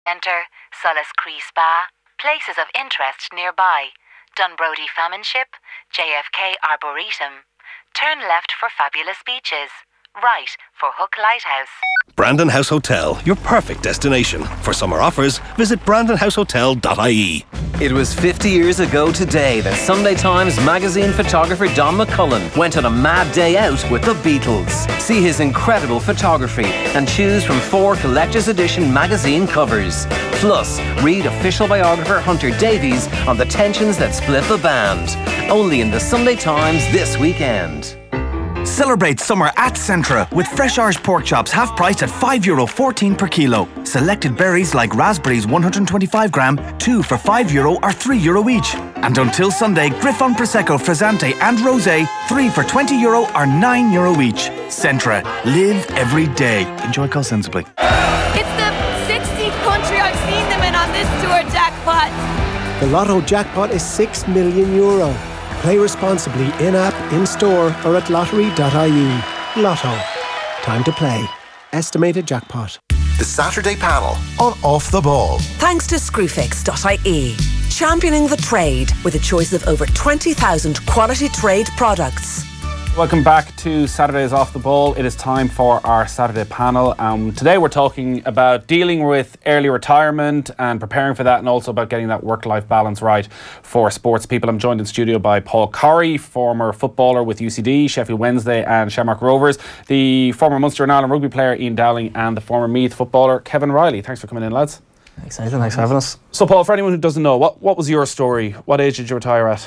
Enter Solace Cree Spa, places of interest nearby, Dunbrody Famine Ship, JFK Arboretum. Turn left for fabulous beaches, right for Hook Lighthouse. Brandon House Hotel, your perfect destination. For summer offers, visit brandonhousehotel.ie. It was 50 years ago today that Sunday Times magazine photographer Don McCullen went on a mad day out with the Beatles. See his incredible photography and choose from 4 collector's edition magazine covers. Plus, read official biographer Hunter Davies on the tensions that split the band. Only in the Sunday Times this weekend. Celebrate summer at Centra with fresh Irish pork chops half priced at €5.14 per kilo. Selected berries like raspberries 125 gram, 2 for €5 or €3 each. And until Sunday, Griffon Prosecco, Frizzante and Rosé, 3 for €20 or €9 each. Centra. Live every day. Enjoy cost sensibly. It's the 16th country I've seen them in on this tour jackpot. The Lotto jackpot is €6 million. Play responsibly in-app, in-store or at lottery.ie. Lotto. Time to play. Estimated jackpot. The Saturday panel on Off the Ball. Thanks to Screwfix.ie. Championing the trade with a choice of over 20,000 quality trade products. Welcome back to Saturday's Off the Ball. It is time for our Saturday panel. Today we're talking about dealing with early retirement and preparing for that, and also about getting that work-life balance right for sports people. I'm joined in studio by Paul Corrie, former footballer with UCD, Sheffield Wednesday and Shamrock Rovers, the former Munster and Ireland rugby player Ian Dowling, and the former Meath footballer Kevin Riley. Thanks for coming in, lads. Thanks, Nathan. Thanks for having us. So Paul, for anyone who doesn't know, what was your story? What age did you retire at?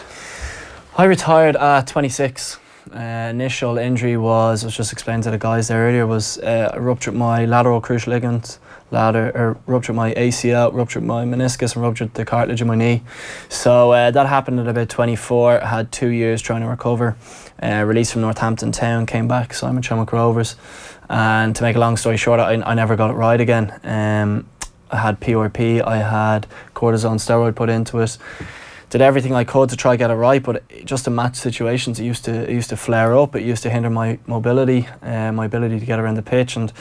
I retired at 26. Initial injury was just explained to the guys there earlier, was I ruptured my lateral cruciate ligament, ruptured my ACL, ruptured my meniscus and ruptured the cartilage in my knee. So that happened at about 24. I had 2 years trying to recover. Released from Northampton Town, came back, signed with Shamrock Rovers, and to make a long story short, I never got it right again. I had PRP, I had cortisone steroid put into it. Did everything I could to try to get it right, but just in match situations it used to flare up. It used to hinder my mobility, my ability to get around the pitch. And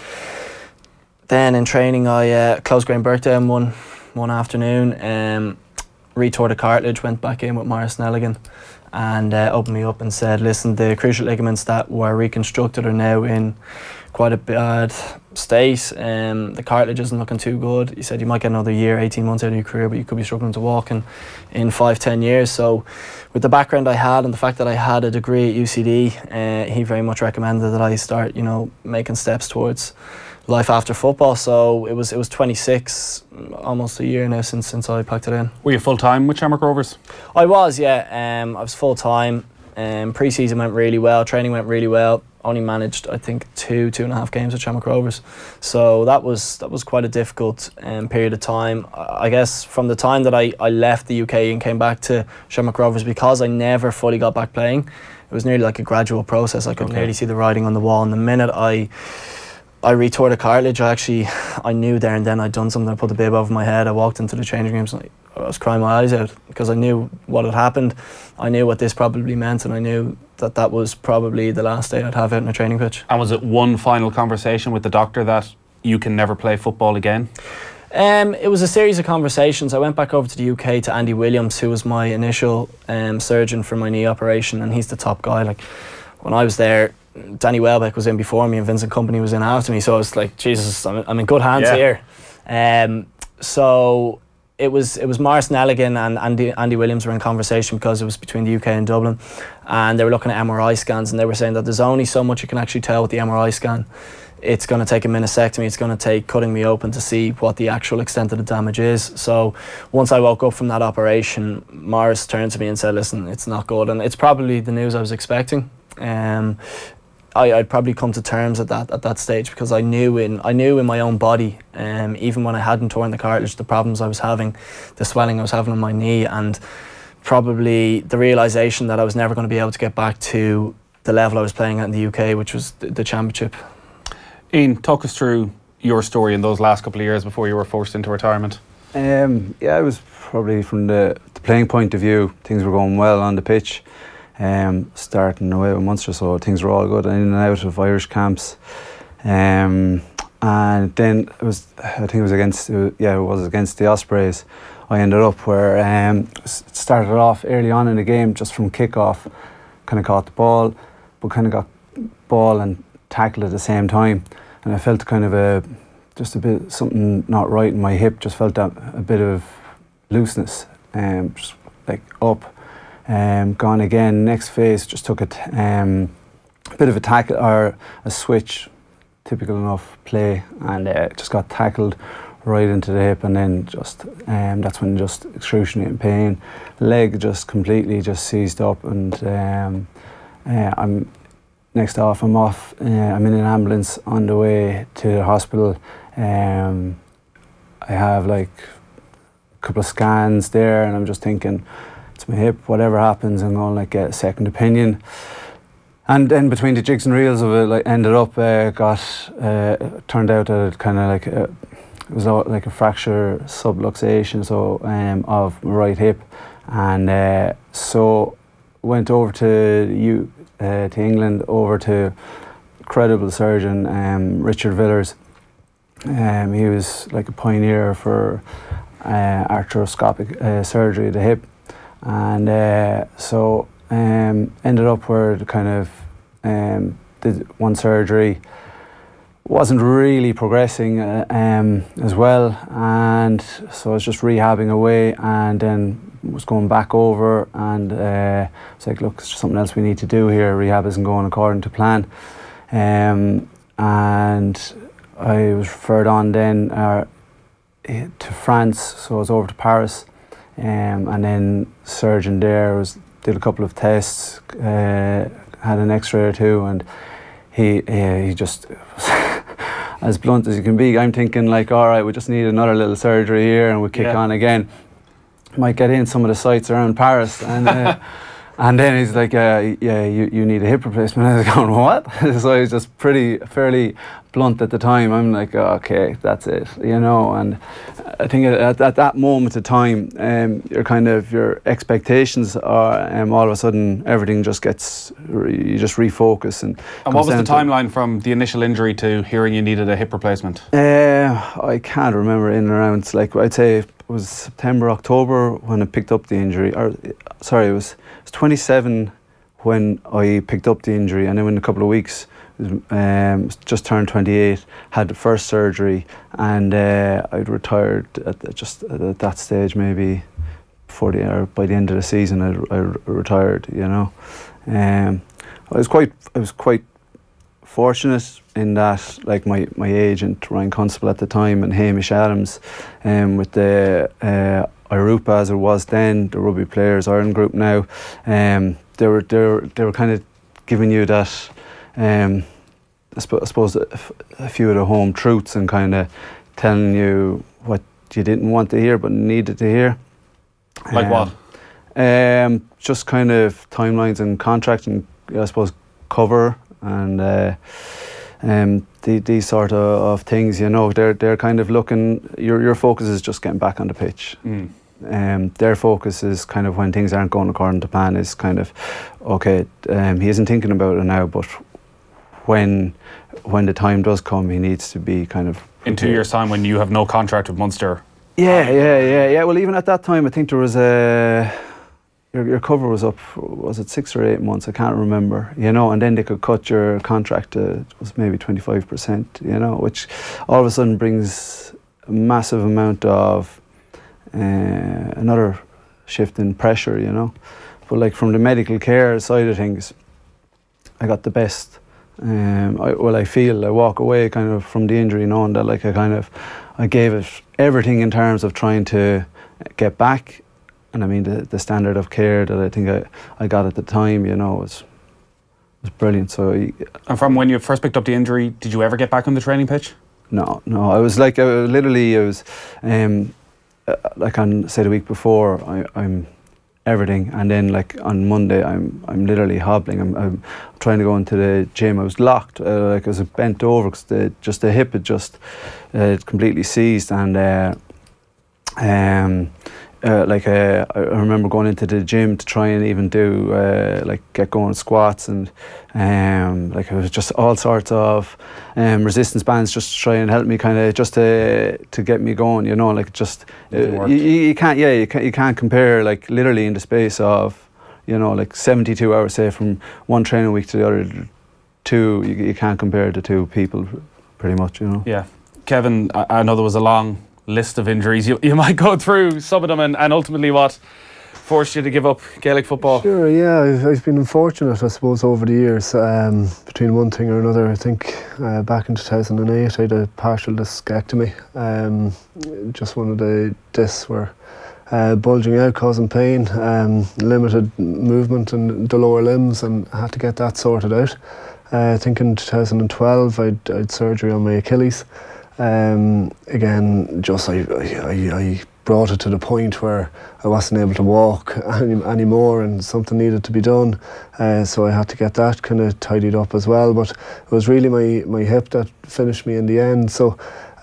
then in training I closed Graham Birkdale one afternoon, retore the cartilage, went back in with Maurice Nelligan and opened me up and said, listen, the cruciate ligaments that were reconstructed are now in quite a bad state. The cartilage isn't looking too good. He said you might get another year, 18 months out of your career, but you could be struggling to walk in 5-10 years. So with the background I had and the fact that I had a degree at UCD, he very much recommended that I start, making steps towards life after football. So it was 26, almost a year now since I packed it in. Were you full time with Shamrock Rovers? I was, yeah. I was full time. Pre-season went really well, training went really well. Only managed, I think, 2.5 games with Shamrock Rovers. So that was quite a difficult period of time. I guess from the time that I left the UK and came back to Shamrock Rovers, because I never fully got back playing, it was nearly like a gradual process. I could nearly see the writing on the wall. And the minute I retore the cartilage, I knew there and then I'd done something. I put the bib over my head. I walked into the changing rooms and I was crying my eyes out because I knew what had happened. I knew what this probably meant, and I knew that was probably the last day I'd have out on a training pitch. And was it one final conversation with the doctor that you can never play football again? It was a series of conversations. I went back over to the UK to Andy Williams, who was my initial surgeon for my knee operation, and he's the top guy. Like, when I was there, Danny Welbeck was in before me and Vincent Kompany was in after me, so I was like, Jesus, I'm in good hands here. So it was Maurice Nelligan and Andy Williams were in conversation because it was between the UK and Dublin, and they were looking at MRI scans, and they were saying that there's only so much you can actually tell with the MRI scan. It's going to take a meniscectomy, it's going to take cutting me open to see what the actual extent of the damage is. So once I woke up from that operation, Maurice turned to me and said, listen, it's not good. And it's probably the news I was expecting. I'd probably come to terms at that stage, because I knew in my own body, even when I hadn't torn the cartilage, the problems I was having, the swelling I was having on my knee, and probably the realisation that I was never going to be able to get back to the level I was playing at in the UK, which was the championship. Ian, talk us through your story in those last couple of years before you were forced into retirement. It was probably from the playing point of view, things were going well on the pitch. Starting away with Munster, so things were all good, in and out of Irish camps. and then it was against the Ospreys. I ended up where started off early on in the game, just from kick-off, kind of caught the ball, but kind of got ball and tackle at the same time, and I felt kind of just a bit something not right in my hip. Just felt a bit of looseness, just like up, gone again. Next phase, just took it a bit of a tackle or a switch, typical enough play, and just got tackled right into the hip, and then just that's when just excruciating pain. Leg just completely just seized up, and I'm next off. I'm off. I'm in an ambulance on the way to the hospital. I have like a couple of scans there, and I'm just thinking, it's my hip. Whatever happens, I'm going to like get a second opinion. And then between the jigs and reels of it, like ended up turned out that it kind of like it was like a fracture subluxation, so of my right hip, and so went over to England, over to incredible surgeon Richard Villers. He was like a pioneer for arthroscopic surgery of the hip, and so ended up where the kind of did one surgery, wasn't really progressing as well, and so I was just rehabbing away, and then was going back over, and it's like, look, there's something else we need to do here. Rehab isn't going according to plan, and I was referred on then to France, so I was over to Paris, and then surgeon there did a couple of tests, had an X-ray or two, and he just as blunt as you can be. I'm thinking like, all right, we just need another little surgery here, and we kick on again. Might get in some of the sites around Paris, and and then he's like, yeah, you need a hip replacement. I was going, what? So I was just fairly blunt at the time. I'm like, okay, that's it, you know. And I think at that moment of time, your expectations are all of a sudden everything just gets, you just refocus. And what was the timeline from the initial injury to hearing you needed a hip replacement? I can't remember, in and around. It's like, I'd say it was September, October when I picked up the injury. Or sorry, it was 27 when I picked up the injury, and then in a couple of weeks, just turned 28, had the first surgery, and I'd retired at that stage, maybe by the end of the season. I retired, you know. I was quite fortunate in that, like my agent Ryan Constable at the time and Hamish Adams, with the Irupa as it was then, the Rugby Players Ireland group now, they were kind of giving you that, I suppose a few of the home truths, and kind of telling you what you didn't want to hear but needed to hear. Like what? Just kind of timelines and contract, and I suppose cover, and these sort of things, you know. They're kind of looking, your focus is just getting back on the pitch. Their focus is kind of, when things aren't going according to plan, is kind of, okay, he isn't thinking about it now, but when the time does come, he needs to be kind of... In 2 years' time, when you have no contract with Munster. Yeah. Well, even at that time, I think there was your cover was up, was it 6 or 8 months? I can't remember, you know, and then they could cut your contract to, it was maybe 25%, you know, which all of a sudden brings a massive amount of another shift in pressure, you know. But like from the medical care side of things, I got the best. I feel I walk away kind of from the injury knowing that, like, I gave it everything in terms of trying to get back. And I mean, the standard of care that I think I got at the time, you know, was brilliant. So, and from when you first picked up the injury, did you ever get back on the training pitch? No. I was like, literally, like on, say, the week before, I'm everything, and then like on Monday, I'm literally hobbling. I'm trying to go into the gym. I was locked, like I was bent over because the hip had just completely seized, and I remember going into the gym to try and even do get going squats, and it was just all sorts of resistance bands just to try and help me kind of just to get me going, you know, like just you can't compare, like literally in the space of, you know, like 72 hours, say, from one training week to the other two, you can't compare the two people pretty much, you know. Yeah. Kevin, I know there was a long list of injuries. You might go through some of them and ultimately what forced you to give up Gaelic football. Sure, yeah, I've been unfortunate, I suppose, over the years, between one thing or another. I think back in 2008 I had a partial discectomy. Just one of the discs were bulging out, causing pain, limited movement in the lower limbs, and I had to get that sorted out. I think in 2012 I'd surgery on my Achilles. Again, just I brought it to the point where I wasn't able to walk anymore, and something needed to be done, so I had to get that kind of tidied up as well. But it was really my hip that finished me in the end. So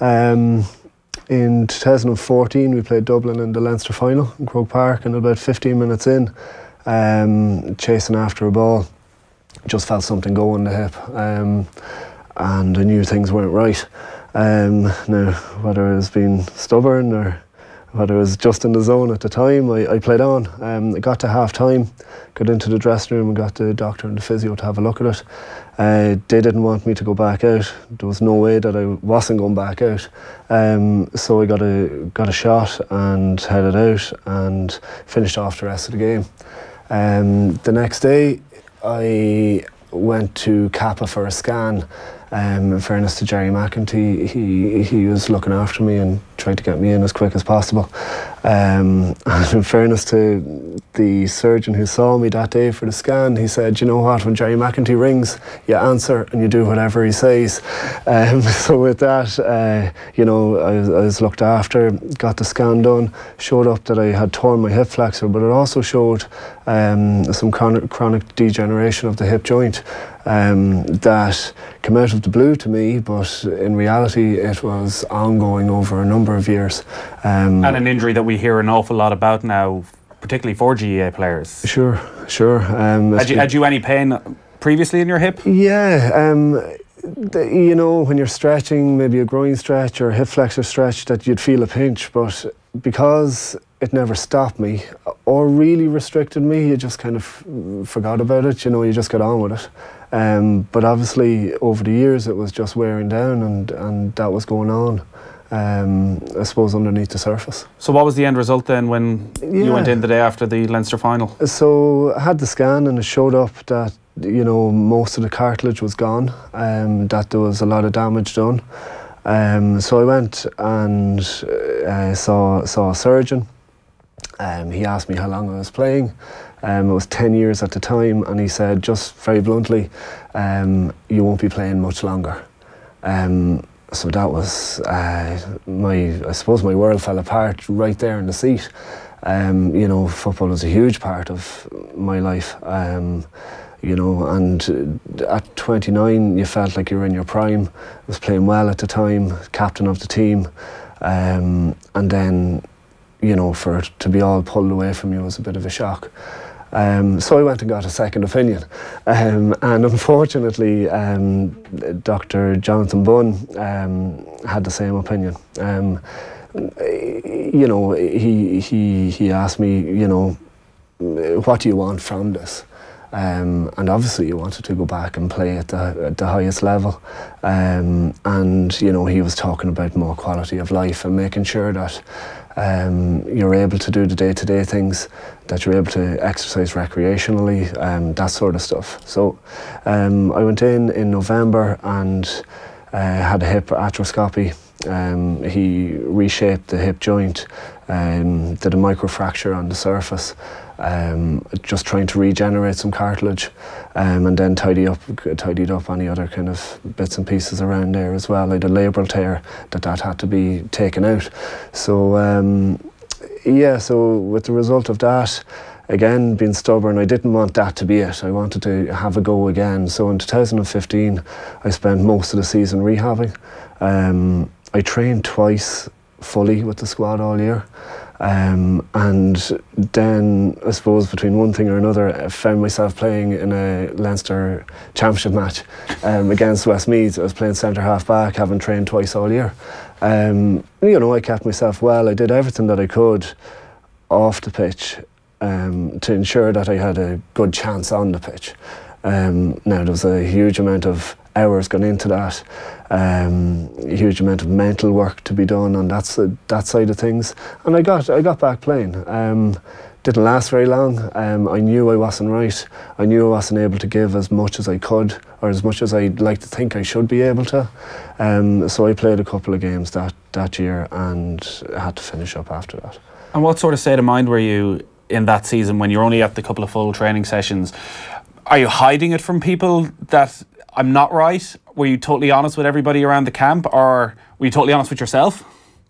in 2014 we played Dublin in the Leinster final in Croke Park, and about 15 minutes in, chasing after a ball, just felt something go in the hip, and I knew things weren't right. Now, whether it was being stubborn or whether it was just in the zone at the time, I played on. I got to half time, got into the dressing room and got the doctor and the physio to have a look at it. They didn't want me to go back out. There was no way that I wasn't going back out. So I got a shot and headed out and finished off the rest of the game. The next day I went to Kappa for a scan. In fairness to Jerry McEntee, he was looking after me and tried to get me in as quick as possible. And in fairness to the surgeon who saw me that day for the scan, he said, you know what, when Jerry McEntee rings, you answer and you do whatever he says. So with that, you know, I was looked after, got the scan done, showed up that I had torn my hip flexor, but it also showed some chronic degeneration of the hip joint. That came out of the blue to me, but in reality it was ongoing over a number of years. And an injury that we hear an awful lot about now, particularly for GAA players. Sure. Had you any pain previously in your hip? Yeah, you know, when you're stretching, maybe a groin stretch or a hip flexor stretch, that you'd feel a pinch, but because it never stopped me or really restricted me, you just kind of forgot about it, you know, you just got on with it. But obviously over the years it was just wearing down, and that was going on, I suppose, underneath the surface. So what was the end result then when you went in the day after the Leinster final? So I had the scan and it showed up that, you know, most of the cartilage was gone, that there was a lot of damage done. So I went and saw a surgeon. He asked me how long I was playing. It was 10 years at the time, and he said, just very bluntly, you won't be playing much longer. So that was I suppose my world fell apart right there in the seat. You know, football was a huge part of my life. You know, and at 29 you felt like you were in your prime. I was playing well at the time, captain of the team, and then, you know, for it to be all pulled away from you was a bit of a shock. So I went and got a second opinion, and unfortunately Dr. Jonathan Bunn had the same opinion. You know, he asked me, you know, what do you want from this? And obviously you wanted to go back and play at the highest level, and you know, he was talking about more quality of life and making sure that you're able to do the day-to-day things, that you're able to exercise recreationally, that sort of stuff. So I went in November and had a hip arthroscopy. He reshaped the hip joint, did a microfracture on the surface, just trying to regenerate some cartilage, and then tidied up any other kind of bits and pieces around there as well. I had a labral tear that had to be taken out. So yeah, so with the result of that, again, being stubborn, I didn't want that to be it. I wanted to have a go again. So in 2015 I spent most of the season rehabbing. I trained twice fully with the squad all year. And then I suppose between one thing or another, I found myself playing in a Leinster Championship match against Westmeath. I was playing centre half back, having trained twice all year. I kept myself well. I did everything that I could off the pitch to ensure that I had a good chance on the pitch. Now there was a huge amount of hours gone into that, a huge amount of mental work to be done on that side of things, and I got back playing. Didn't last very long. I knew I wasn't right. I knew I wasn't able to give as much as I could, or as much as I'd like to think I should be able to. So I played a couple of games that year and had to finish up after that. And what sort of state of mind were you in that season when you're only at the couple of full training sessions? Are you hiding it from people that I'm not right? Were you totally honest with everybody around the camp, or were you totally honest with yourself?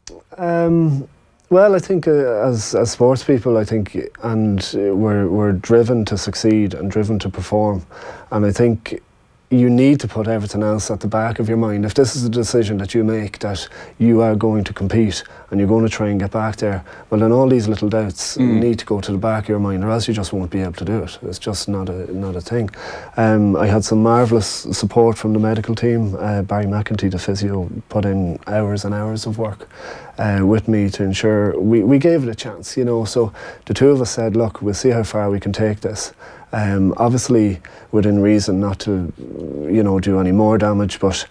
Well, I think as sports people, I think, and we're driven to succeed and driven to perform, and I think you need to put everything else at the back of your mind. If this is a decision that you make, that you are going to compete and you're going to try and get back there, well then all these little doubts need to go to the back of your mind, or else you just won't be able to do it. It's just not a thing. I had some marvellous support from the medical team. Barry McEntee, the physio, put in hours and hours of work with me to ensure we gave it a chance, so the two of us said, look, we'll see how far we can take this. Obviously within reason, not to do any more damage, but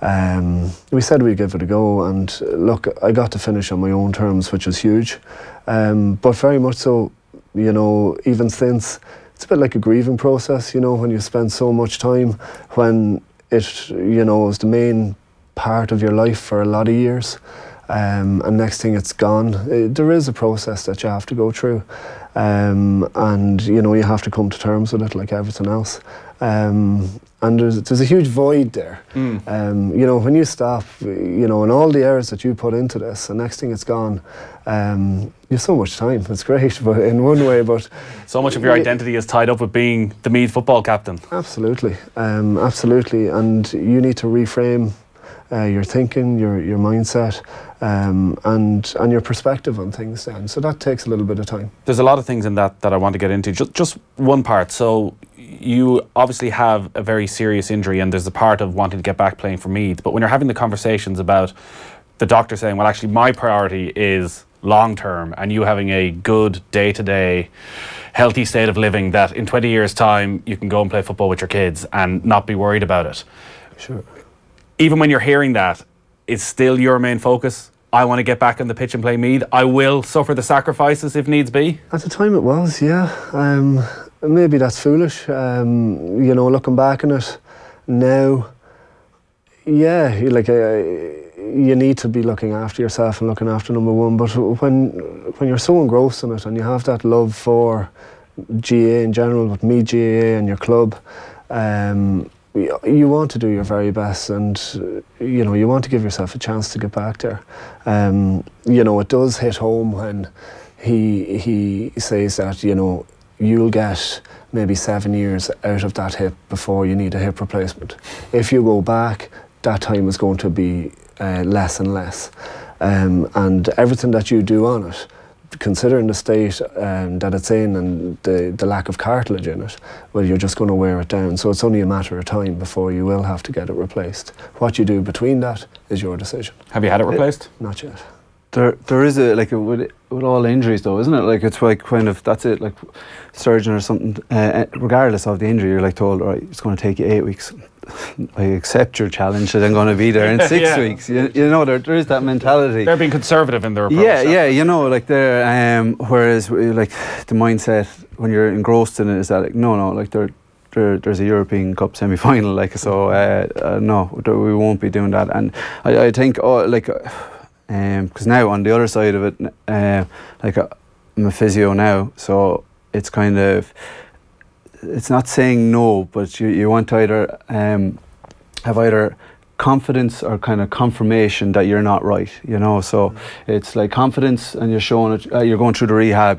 we said we'd give it a go, and look, I got to finish on my own terms, which is huge, but very much so, even since, it's a bit like a grieving process, when you spend so much time, when it is the main part of your life for a lot of years, and next thing it's gone. There is a process that you have to go through, and you have to come to terms with it like everything else, and there's a huge void there. When you stop, and all the hours that you put into this, and next thing it's gone, you have so much time. It's great, but in one way, but so much of your identity is tied up with being the Meath football captain. Absolutely, absolutely, and you need to reframe your thinking, your mindset, and your perspective on things then. So that takes a little bit of time. There's a lot of things in that I want to get into. Just one part. So you obviously have a very serious injury, and there's the part of wanting to get back playing for Meath. But when you're having the conversations about the doctor saying, well, actually my priority is long term, and you having a good day-to-day healthy state of living, that in 20 years time you can go and play football with your kids and not be worried about it. Sure. Even when you're hearing that, it's still your main focus. I want to get back on the pitch and play Meath. I will suffer the sacrifices if needs be. At the time it was, yeah. Maybe that's foolish. Looking back on it now, yeah, you need to be looking after yourself and looking after number one. But when you're so engrossed in it, and you have that love for GAA in general, but Meath GAA and your club, you want to do your very best, and you want to give yourself a chance to get back there. It does hit home when he says that you'll get maybe 7 years out of that hip before you need a hip replacement. If you go back, that time is going to be less and less, and everything that you do on it, considering the state that it's in and the lack of cartilage in it, well, you're just going to wear it down. So it's only a matter of time before you will have to get it replaced. What you do between that is your decision. Have you had it replaced? Not yet. There is with all injuries though, isn't it? Like it's like kind of, that's it, like surgeon or something, regardless of the injury, you're like told, all right, it's going to take you 8 weeks. I accept your challenge, and I'm going to be there in 6 weeks. There is that mentality. They're being conservative in their approach. Like they're whereas like the mindset when you're engrossed in it is that like like there's a European Cup semi-final, like, so no, we won't be doing that. And I think because now on the other side of it, I'm a physio now, so it's kind of, it's not saying no, but you want to either have either confidence or kind of confirmation that you're not right, so it's like confidence, and you're showing it, you're going through the rehab,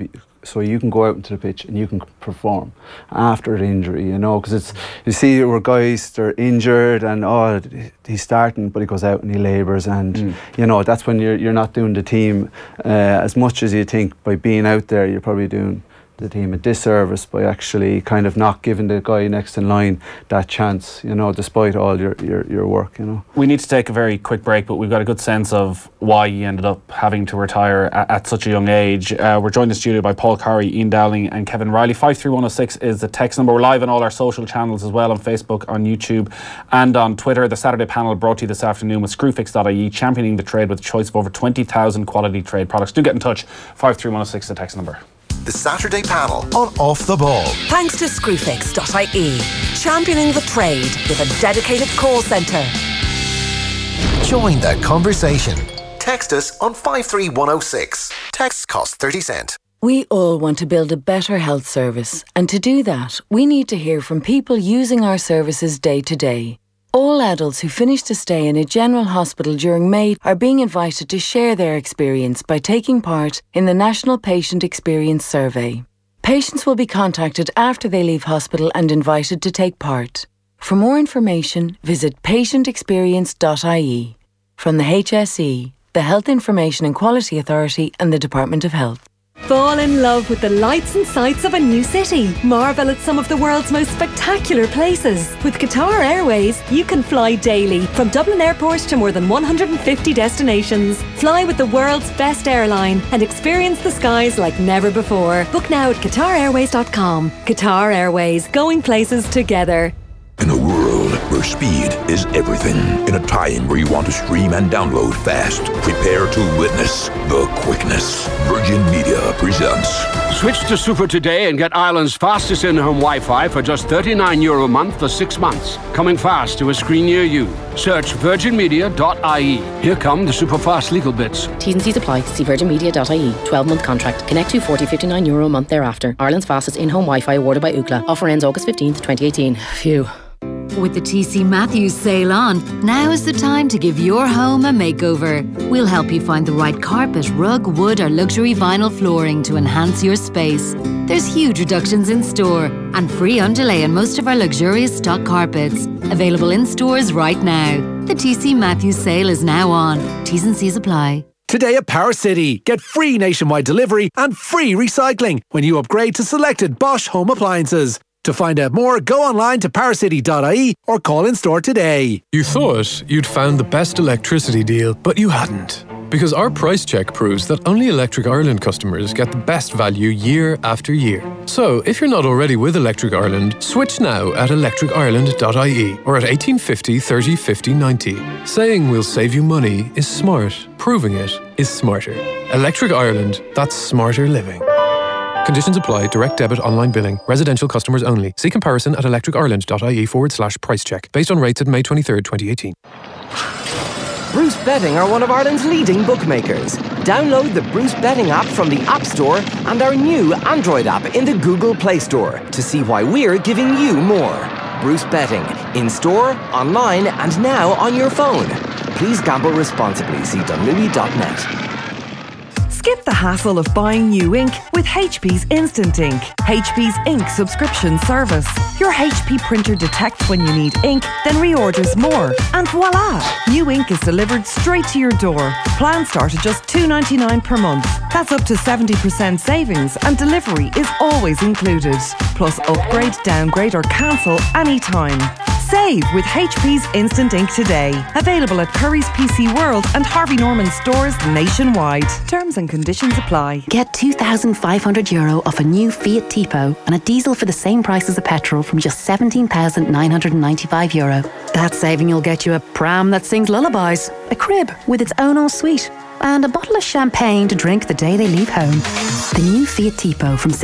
so you can go out into the pitch and you can perform after the injury, you know, because you see where guys, they're injured and he's starting, but he goes out and he labours, and you know, that's when you're not doing the team as much as you think. By being out there, you're probably doing the team a disservice by actually kind of not giving the guy next in line that chance, you know, despite all your work, you know. We need to take a very quick break, but we've got a good sense of why you ended up having to retire at such a young age. We're joined in the studio by Paul Corry, Ian Dowling and Kevin Riley. 53106 is the text number. We're live on all our social channels as well, on Facebook, on YouTube and on Twitter. The Saturday panel brought to you this afternoon with Screwfix.ie, championing the trade with a choice of over 20,000 quality trade products. Do get in touch. 53106 is the text number. The Saturday panel on Off the Ball. Thanks to Screwfix.ie, championing the trade with a dedicated call centre. Join the conversation. Text us on 53106. Texts cost 30 cents. We all want to build a better health service, and to do that, we need to hear from people using our services day to day. All adults who finished a stay in a general hospital during May are being invited to share their experience by taking part in the National Patient Experience Survey. Patients will be contacted after they leave hospital and invited to take part. For more information, visit patientexperience.ie. From the HSE, the Health Information and Quality Authority and the Department of Health. Fall in love with the lights and sights of a new city. Marvel at some of the world's most spectacular places. With Qatar Airways, you can fly daily from Dublin Airport to more than 150 destinations. Fly with the world's best airline and experience the skies like never before. Book now at QatarAirways.com. Qatar Airways, going places together. In a world where speed is everything, in a time where you want to stream and download fast, prepare to witness the quickness. Virgin Media presents. Switch to Super today and get Ireland's fastest in-home Wi-Fi for just €39 a month for 6 months. Coming fast to a screen near you. Search virginmedia.ie. Here come the super fast legal bits. T's and C's apply. See virginmedia.ie. 12-month contract. Connect to €40.59 a month thereafter. Ireland's fastest in-home Wi-Fi awarded by Ookla. Offer ends August 15th, 2018. Phew. With the TC Matthews sale on, now is the time to give your home a makeover. We'll help you find the right carpet, rug, wood or luxury vinyl flooring to enhance your space. There's huge reductions in store and free underlay on most of our luxurious stock carpets. Available in stores right now. The TC Matthews sale is now on. T's and C's apply. Today at Power City, get free nationwide delivery and free recycling when you upgrade to selected Bosch home appliances. To find out more, go online to powercity.ie or call in store today. You thought you'd found the best electricity deal, but you hadn't. Because our price check proves that only Electric Ireland customers get the best value year after year. So if you're not already with Electric Ireland, switch now at electricireland.ie or at 1850 30 50 90. Saying we'll save you money is smart. Proving it is smarter. Electric Ireland, that's smarter living. Conditions apply. Direct debit online billing. Residential customers only. See comparison at electricireland.ie/price check. Based on rates at May 23rd, 2018. Bruce Betting are one of Ireland's leading bookmakers. Download the Bruce Betting app from the App Store and our new Android app in the Google Play Store to see why we're giving you more. Bruce Betting. In store, online and now on your phone. Please gamble responsibly. See dunlewy.net. Skip the hassle of buying new ink with HP's Instant Ink. HP's ink subscription service. Your HP printer detects when you need ink, then reorders more. And voila! New ink is delivered straight to your door. Plans start at just $2.99 per month. That's up to 70% savings and delivery is always included. Plus upgrade, downgrade or cancel anytime. Save with HP's Instant Ink today. Available at Curry's PC World and Harvey Norman stores nationwide. Terms and conditions apply. Get €2,500 off a new Fiat Tipo and a diesel for the same price as a petrol from just €17,995. That saving will get you a pram that sings lullabies, a crib with its own ensuite, and a bottle of champagne to drink the day they leave home. The new Fiat Tipo from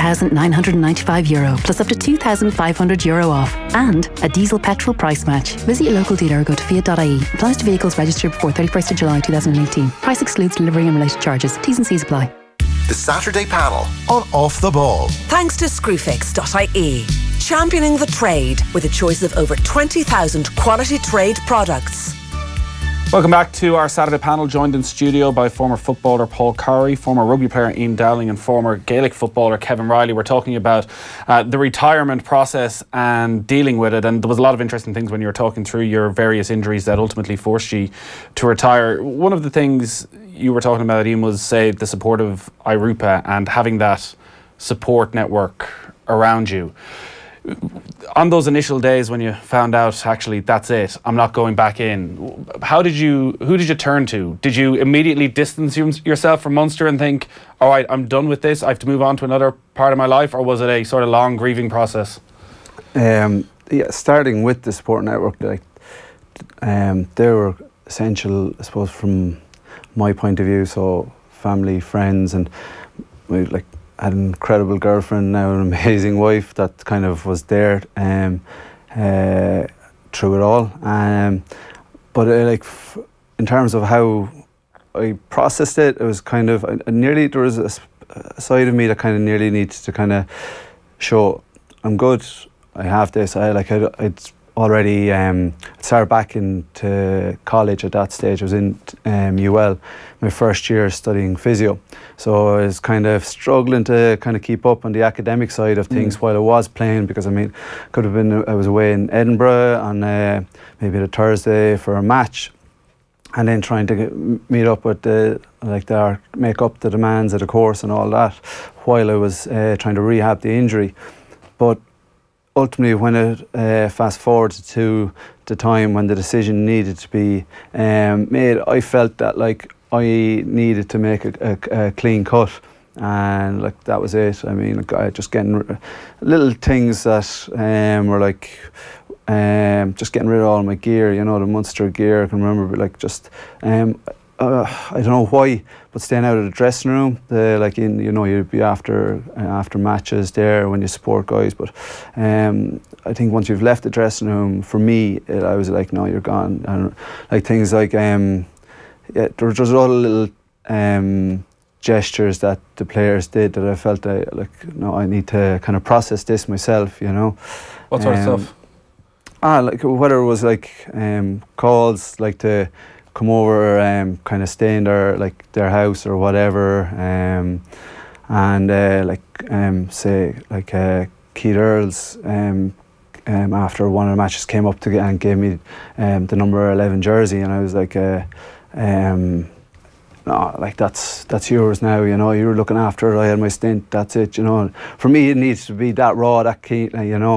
€17,995 plus up to €2,500 off and a diesel petrol price match. Visit your local dealer or go to fiat.ie. Applies to vehicles registered before 31st of July 2018. Price excludes delivery and related charges. T's and C's apply. The Saturday panel on Off the Ball. Thanks to Screwfix.ie, championing the trade with a choice of over 20,000 quality trade products. Welcome back to our Saturday panel, joined in studio by former footballer Paul Corry, former rugby player Ian Dowling and former Gaelic footballer Kevin Riley. We're talking about the retirement process and dealing with it, and there was a lot of interesting things when you were talking through your various injuries that ultimately forced you to retire. One of the things you were talking about, Ian, was, say, the support of IRUPA and having that support network around you. On those initial days when you found out, actually, that's it, I'm not going back in, who did you turn to? Did you immediately distance yourself from Munster and think, all right, I'm done with this, I have to move on to another part of my life? Or was it a sort of long grieving process? Yeah, starting with the support network, like, they were essential, I suppose, from my point of view. So family, friends, and we had an incredible girlfriend, now an amazing wife that kind of was there through it all. But in terms of how I processed it, it was kind of there was a side of me that kind of nearly needed to kind of show I'm good, I have this. I'd already started back into college at that stage. I was in UL, my first year studying physio. So I was kind of struggling to kind of keep up on the academic side of things while I was playing, because I mean, I was away in Edinburgh on maybe a Thursday for a match, and then trying to meet up with make up the demands of the course and all that, while I was trying to rehab the injury. But ultimately, when it fast forward to the time when the decision needed to be made, I felt that I needed to make a clean cut, and that was it. I mean, just getting little things that were just getting rid of all my gear, the Munster gear. I can remember I don't know why, but staying out of the dressing room, you'd be after matches there when you support guys. But I think once you've left the dressing room, for me, I was like, no, you're gone. And things there was all the little gestures that the players did that I felt no, I need to kind of process this myself. What sort of stuff? Whether it was calls to come over, kind of stay in their house or whatever, say Keith Earls after one of the matches came up and gave me the number 11 jersey, and I was no, that's yours now, you were looking after it, I had my stint, that's it, For me, it needs to be that raw, that keen,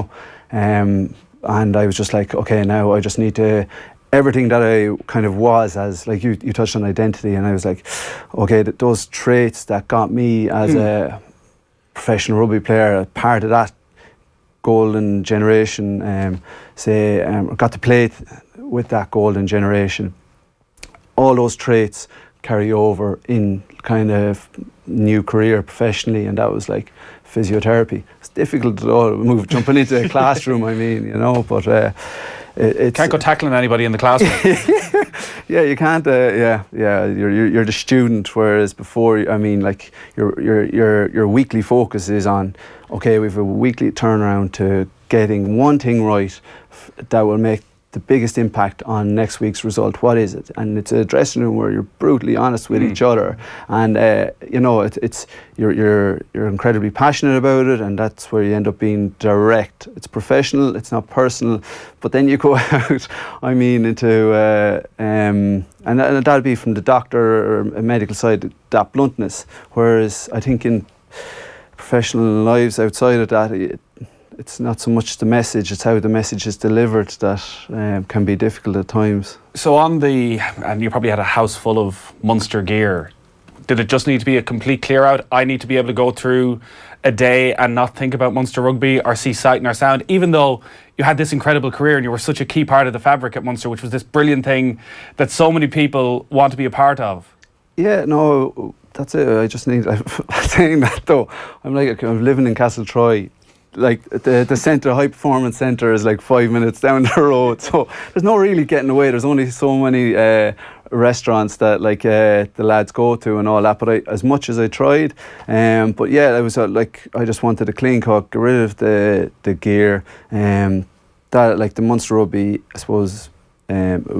and I was just okay, now I just need to, everything that I kind of was, as you touched on identity, and I was okay, those traits that got me as a professional rugby player, part of that golden generation, got to play with that golden generation. All those traits carry over in kind of new career professionally, and that was physiotherapy. It's difficult to jumping into a classroom, I mean, but it's can't go tackling anybody in the classroom. Yeah, you can't. You're the student, whereas before, I mean, your weekly focus is on, okay, we have a weekly turnaround to getting one thing right that will make the biggest impact on next week's result. What is it? And it's a dressing room where you're brutally honest with each other, and you're incredibly passionate about it, and that's where you end up being direct. It's professional, it's not personal, but then you go out, I mean, into and that'll be from the doctor or medical side, that bluntness. Whereas I think in professional lives outside of that, it's not so much the message, it's how the message is delivered that can be difficult at times. So and you probably had a house full of Munster gear. Did it just need to be a complete clear out? I need to be able to go through a day and not think about Munster rugby or see sight nor sound, even though you had this incredible career and you were such a key part of the fabric at Munster, which was this brilliant thing that so many people want to be a part of. Yeah, no, that's it. I just need, saying that though, I'm living in Castletroy. The centre, high performance centre, is 5 minutes down the road, so there's no really getting away. There's only so many restaurants that the lads go to and all that. But as much as I tried, but yeah, I was I just wanted a clean cut, get rid of the gear, that the Munster rugby, I suppose, it was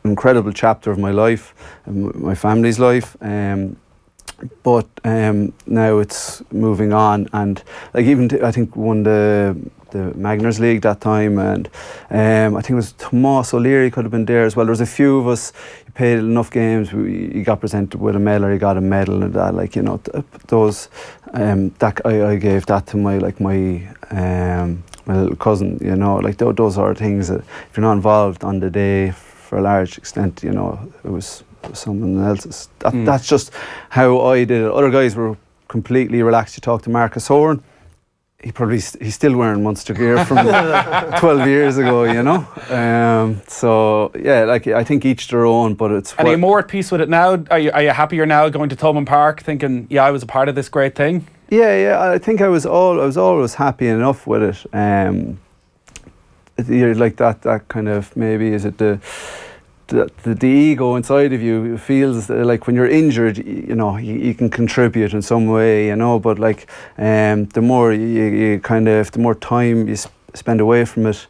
incredible chapter of my life, my family's life. But now it's moving on, and like even I think won the Magners League that time, and I think it was Tomas O'Leary could have been there as well. There was a few of us. You played enough games. You got presented with a medal, or you got a medal, and that, like, you know, those. That I gave that to my my little cousin. You know, like those are things that if you're not involved on the day for a large extent, you know, it was someone else's. That's just how I did it. Other guys were completely relaxed. You talk to Marcus Horan, he's still wearing Munster gear from 12 years ago, you know. So yeah, like I think each their own, but it's. And are you more at peace with it now? Are you happier now going to Thomond Park, thinking, yeah, I was a part of this great thing? Yeah. I think I was always happy enough with it. Like that kind of, maybe is it the ego inside of you feels like when you're injured, you know, you can contribute in some way, you know, but like the more you kind of, the more time you spend away from it,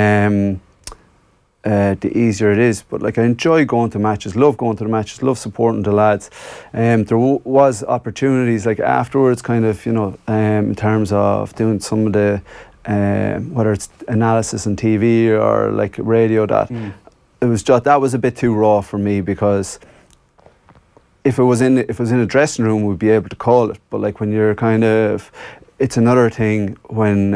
the easier it is. But like I enjoy going to matches, love going to the matches, love supporting the lads. There was opportunities like afterwards, kind of, you know, in terms of doing some of the whether it's analysis on TV or like radio, that it was just, that was a bit too raw for me, because if it was in a dressing room, we'd be able to call it. But like when you're kind of, it's another thing when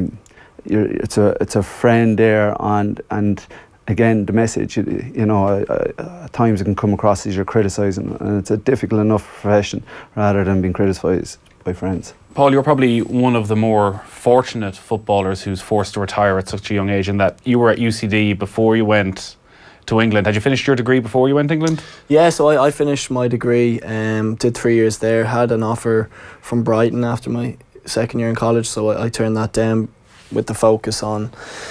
it's a friend there, and again the message, you know, at times it can come across as you're criticising, and it's a difficult enough profession rather than being criticised by friends. Paul, you're probably one of the more fortunate footballers who's forced to retire at such a young age, in that you were at UCD before you went to England. Had you finished your degree before you went to England? Yeah, so I finished my degree, did 3 years there, had an offer from Brighton after my second year in college, so I turned that down with the focus on,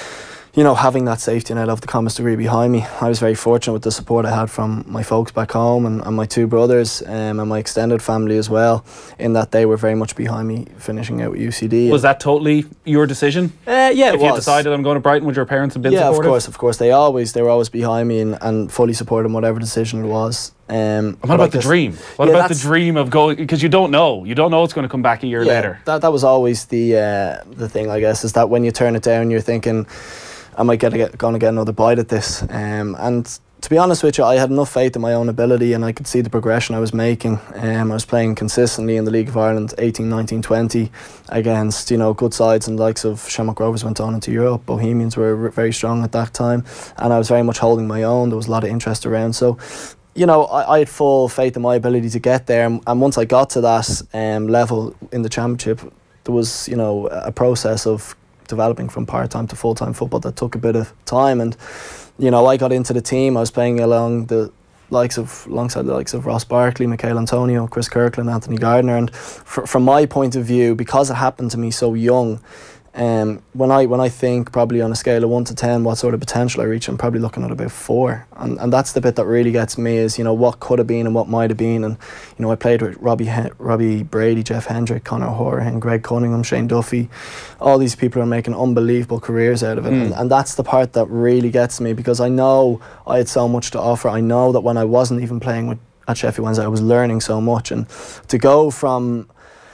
you know, having that safety net of the commerce degree behind me. I was very fortunate with the support I had from my folks back home and my two brothers and my extended family as well, in that they were very much behind me finishing out at UCD. Was that totally your decision? Yeah, it was. If you decided I'm going to Brighton, would your parents have been supportive? Yeah, of course. They were always behind me and fully supported whatever decision it was. What about the dream? What about the dream of going? Because you don't know it's going to come back a year later. That was always the thing, I guess, is that when you turn it down, you're thinking, am I going to get another bite at this? And to be honest with you, I had enough faith in my own ability, and I could see the progression I was making. I was playing consistently in the League of Ireland 18, 19, 20 against, you know, good sides, and the likes of Shamrock Rovers went on into Europe. Bohemians were very strong at that time, and I was very much holding my own. There was a lot of interest around. So, you know, I had full faith in my ability to get there, and once I got to that level in the Championship, there was, you know, a process of developing from part-time to full-time football that took a bit of time. And, you know, I got into the team. I was playing alongside the likes of Ross Barkley, Michael Antonio, Chris Kirkland, Anthony Gardner. And from my point of view, because it happened to me so young, when I think probably on a scale of 1 to 10 what sort of potential I reach, I'm probably looking at about 4, and that's the bit that really gets me, is, you know, what could have been and what might have been. And, you know, I played with Robbie Brady, Jeff Hendrick, Conor Horan, Greg Cunningham, Shane Duffy. All these people are making unbelievable careers out of it, and that's the part that really gets me, because I know I had so much to offer. I know that when I wasn't even playing at Sheffield Wednesday, I was learning so much, and to go from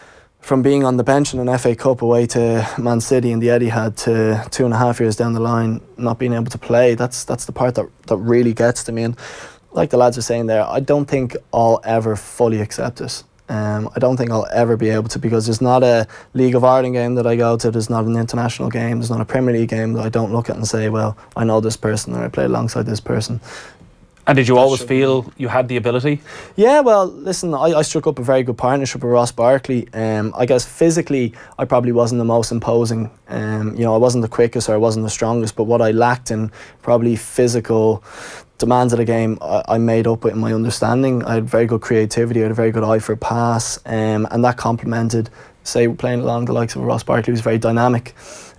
being on the bench in an FA Cup away to Man City in the Etihad to 2.5 years down the line not being able to play, that's the part that really gets to me. And like the lads are saying there, I don't think I'll ever fully accept it. I don't think I'll ever be able to, because there's not a League of Ireland game that I go to, there's not an international game, there's not a Premier League game that I don't look at and say, well, I know this person or I play alongside this person. And did you always feel you had the ability? Yeah, well, listen, I struck up a very good partnership with Ross Barkley. I guess physically, I probably wasn't the most imposing. You know, I wasn't the quickest or I wasn't the strongest, but what I lacked in probably physical demands of the game, I made up with my understanding. I had very good creativity, I had a very good eye for a pass, and that complemented, say, playing along the likes of Ross Barkley, was very dynamic.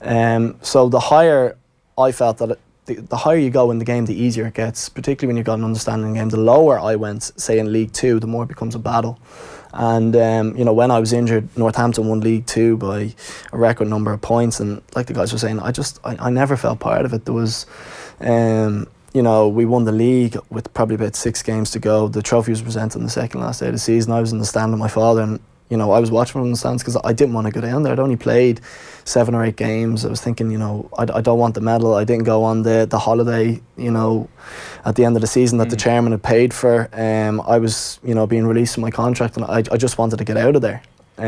So the higher I felt that the higher you go in the game, the easier it gets, particularly when you've got an understanding of the game. The lower I went, say in League 2, the more it becomes a battle. And, you know, when I was injured, Northampton won League 2 by a record number of points. And like the guys were saying, I never felt part of it. There was, you know, we won the league with probably about 6 games to go. The trophy was presented on the second last day of the season. I was in the stand with my father, and you know, I was watching from the stands because I didn't want to go down there. I'd only played 7 or 8 games. I was thinking, you know, I don't want the medal. I didn't go on the holiday, you know, at the end of the season that the chairman had paid for. I was, you know, being released from my contract, and I just wanted to get out of there.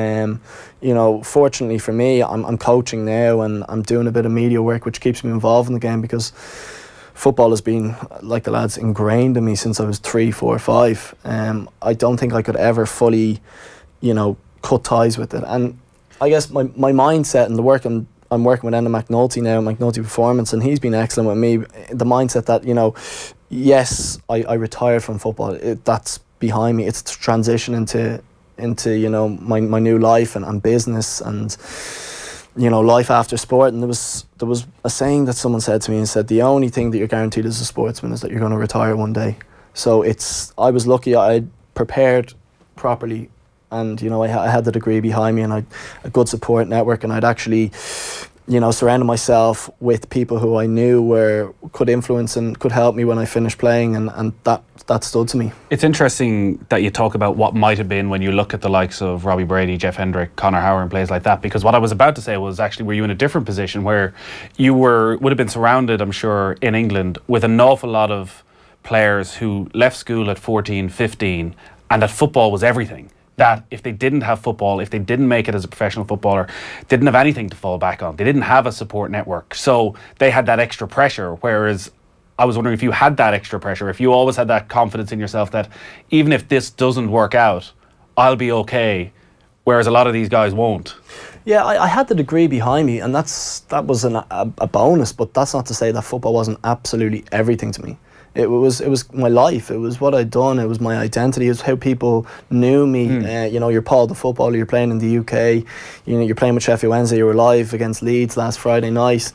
You know, fortunately for me, I'm coaching now, and I'm doing a bit of media work, which keeps me involved in the game, because football has been, like the lads, ingrained in me since I was 3, 4, 5. I don't think I could ever fully, you know, cut ties with it. And I guess my mindset and the work I'm working with Enda McNulty now, McNulty Performance, and he's been excellent with me. The mindset that, you know, yes, I retired from football. That's behind me. It's transition into you know, my new life and business and, you know, life after sport. And there was a saying that someone said to me, and said, the only thing that you're guaranteed as a sportsman is that you're going to retire one day. So I was lucky. I prepared properly, and you know, I had the degree behind me, and I a good support network, and I'd actually, you know, surrounded myself with people who I knew could influence and could help me when I finished playing, and that stood to me. It's interesting that you talk about what might have been when you look at the likes of Robbie Brady, Jeff Hendrick, Conor Howard and players like that, because what I was about to say was, actually, were you in a different position where you would have been surrounded, I'm sure, in England with an awful lot of players who left school at 14, 15, and that football was everything. That if they didn't have football, if they didn't make it as a professional footballer, didn't have anything to fall back on. They didn't have a support network. So they had that extra pressure, whereas I was wondering if you had that extra pressure, if you always had that confidence in yourself that even if this doesn't work out, I'll be okay, whereas a lot of these guys won't. Yeah, I had the degree behind me, and that was a bonus, but that's not to say that football wasn't absolutely everything to me. It was my life. It was what I'd done. It was my identity. It was how people knew me. You know, you're Paul the footballer. You're playing in the UK. You know, you're playing with Sheffield Wednesday. You were live against Leeds last Friday night.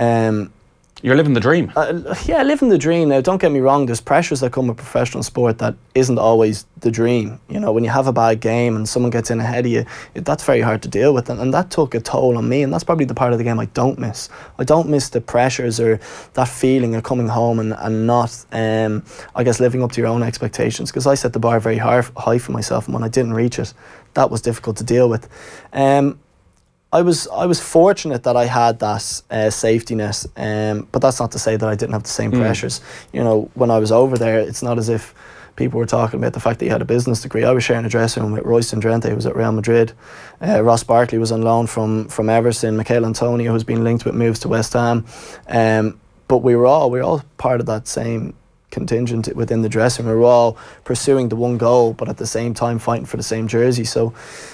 You're living the dream. Yeah, living the dream. Now, don't get me wrong. There's pressures that come with professional sport that isn't always the dream. You know, when you have a bad game and someone gets in ahead of you, that's very hard to deal with. And that took a toll on me. And that's probably the part of the game I don't miss. I don't miss the pressures or that feeling of coming home and not, I guess, living up to your own expectations. Because I set the bar very high for myself. And when I didn't reach it, that was difficult to deal with. I was fortunate that I had that safety net, but that's not to say that I didn't have the same pressures. You know, when I was over there, it's not as if people were talking about the fact that he had a business degree. I was sharing a dressing room with Royston Drenthe, who was at Real Madrid. Ross Barkley was on loan from Everton. Michael Antonio, who's been linked with moves to West Ham. But we were all part of that same contingent within the dressing room. We were all pursuing the one goal, but at the same time fighting for the same jersey. So